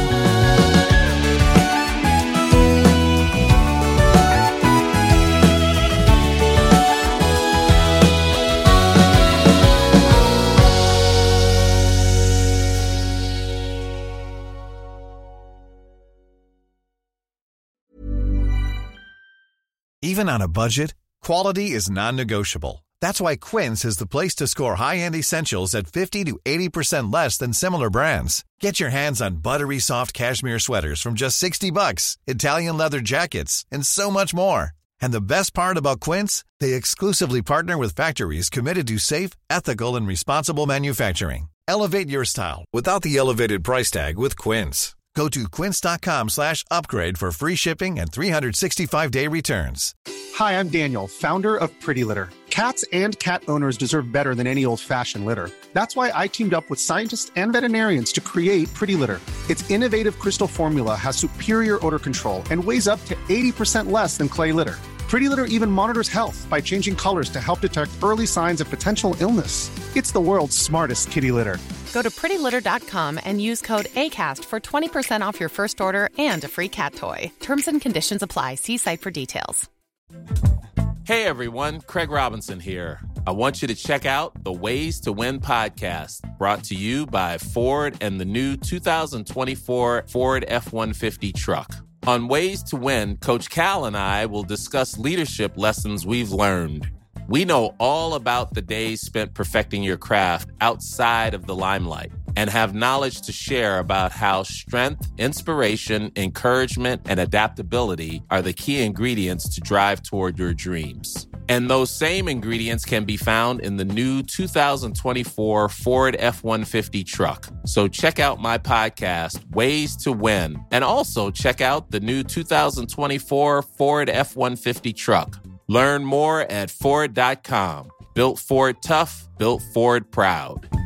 Even on a budget, quality is non-negotiable. That's why Quince is the place to score high-end essentials at fifty to eighty percent less than similar brands. Get your hands on buttery soft cashmere sweaters from just sixty bucks, Italian leather jackets, and so much more. And the best part about Quince, they exclusively partner with factories committed to safe, ethical, and responsible manufacturing. Elevate your style without the elevated price tag with Quince. Go to quince.com slash upgrade for free shipping and three sixty-five day returns.
Hi, I'm Daniel, founder of Pretty Litter. Cats and cat owners deserve better than any old-fashioned litter. That's why I teamed up with scientists and veterinarians to create Pretty Litter. Its innovative crystal formula has superior odor control and weighs up to eighty percent less than clay litter. Pretty Litter even monitors health by changing colors to help detect early signs of potential illness. It's the world's smartest kitty litter.
Go to pretty litter dot com and use code ACAST for twenty percent off your first order and a free cat toy. Terms and conditions apply. See site for details.
Hey everyone, Craig Robinson here. I want you to check out the Ways to Win podcast, brought to you by Ford and the new two thousand twenty-four Ford F one fifty truck. On Ways to Win, Coach Cal and I will discuss leadership lessons we've learned. We know all about the days spent perfecting your craft outside of the limelight and have knowledge to share about how strength, inspiration, encouragement, and adaptability are the key ingredients to drive toward your dreams. And those same ingredients can be found in the new two thousand twenty-four Ford F one fifty truck. So check out my podcast, Ways to Win, and also check out the new two thousand twenty-four Ford F one fifty truck. Learn more at Ford dot com. Built Ford tough, built Ford proud.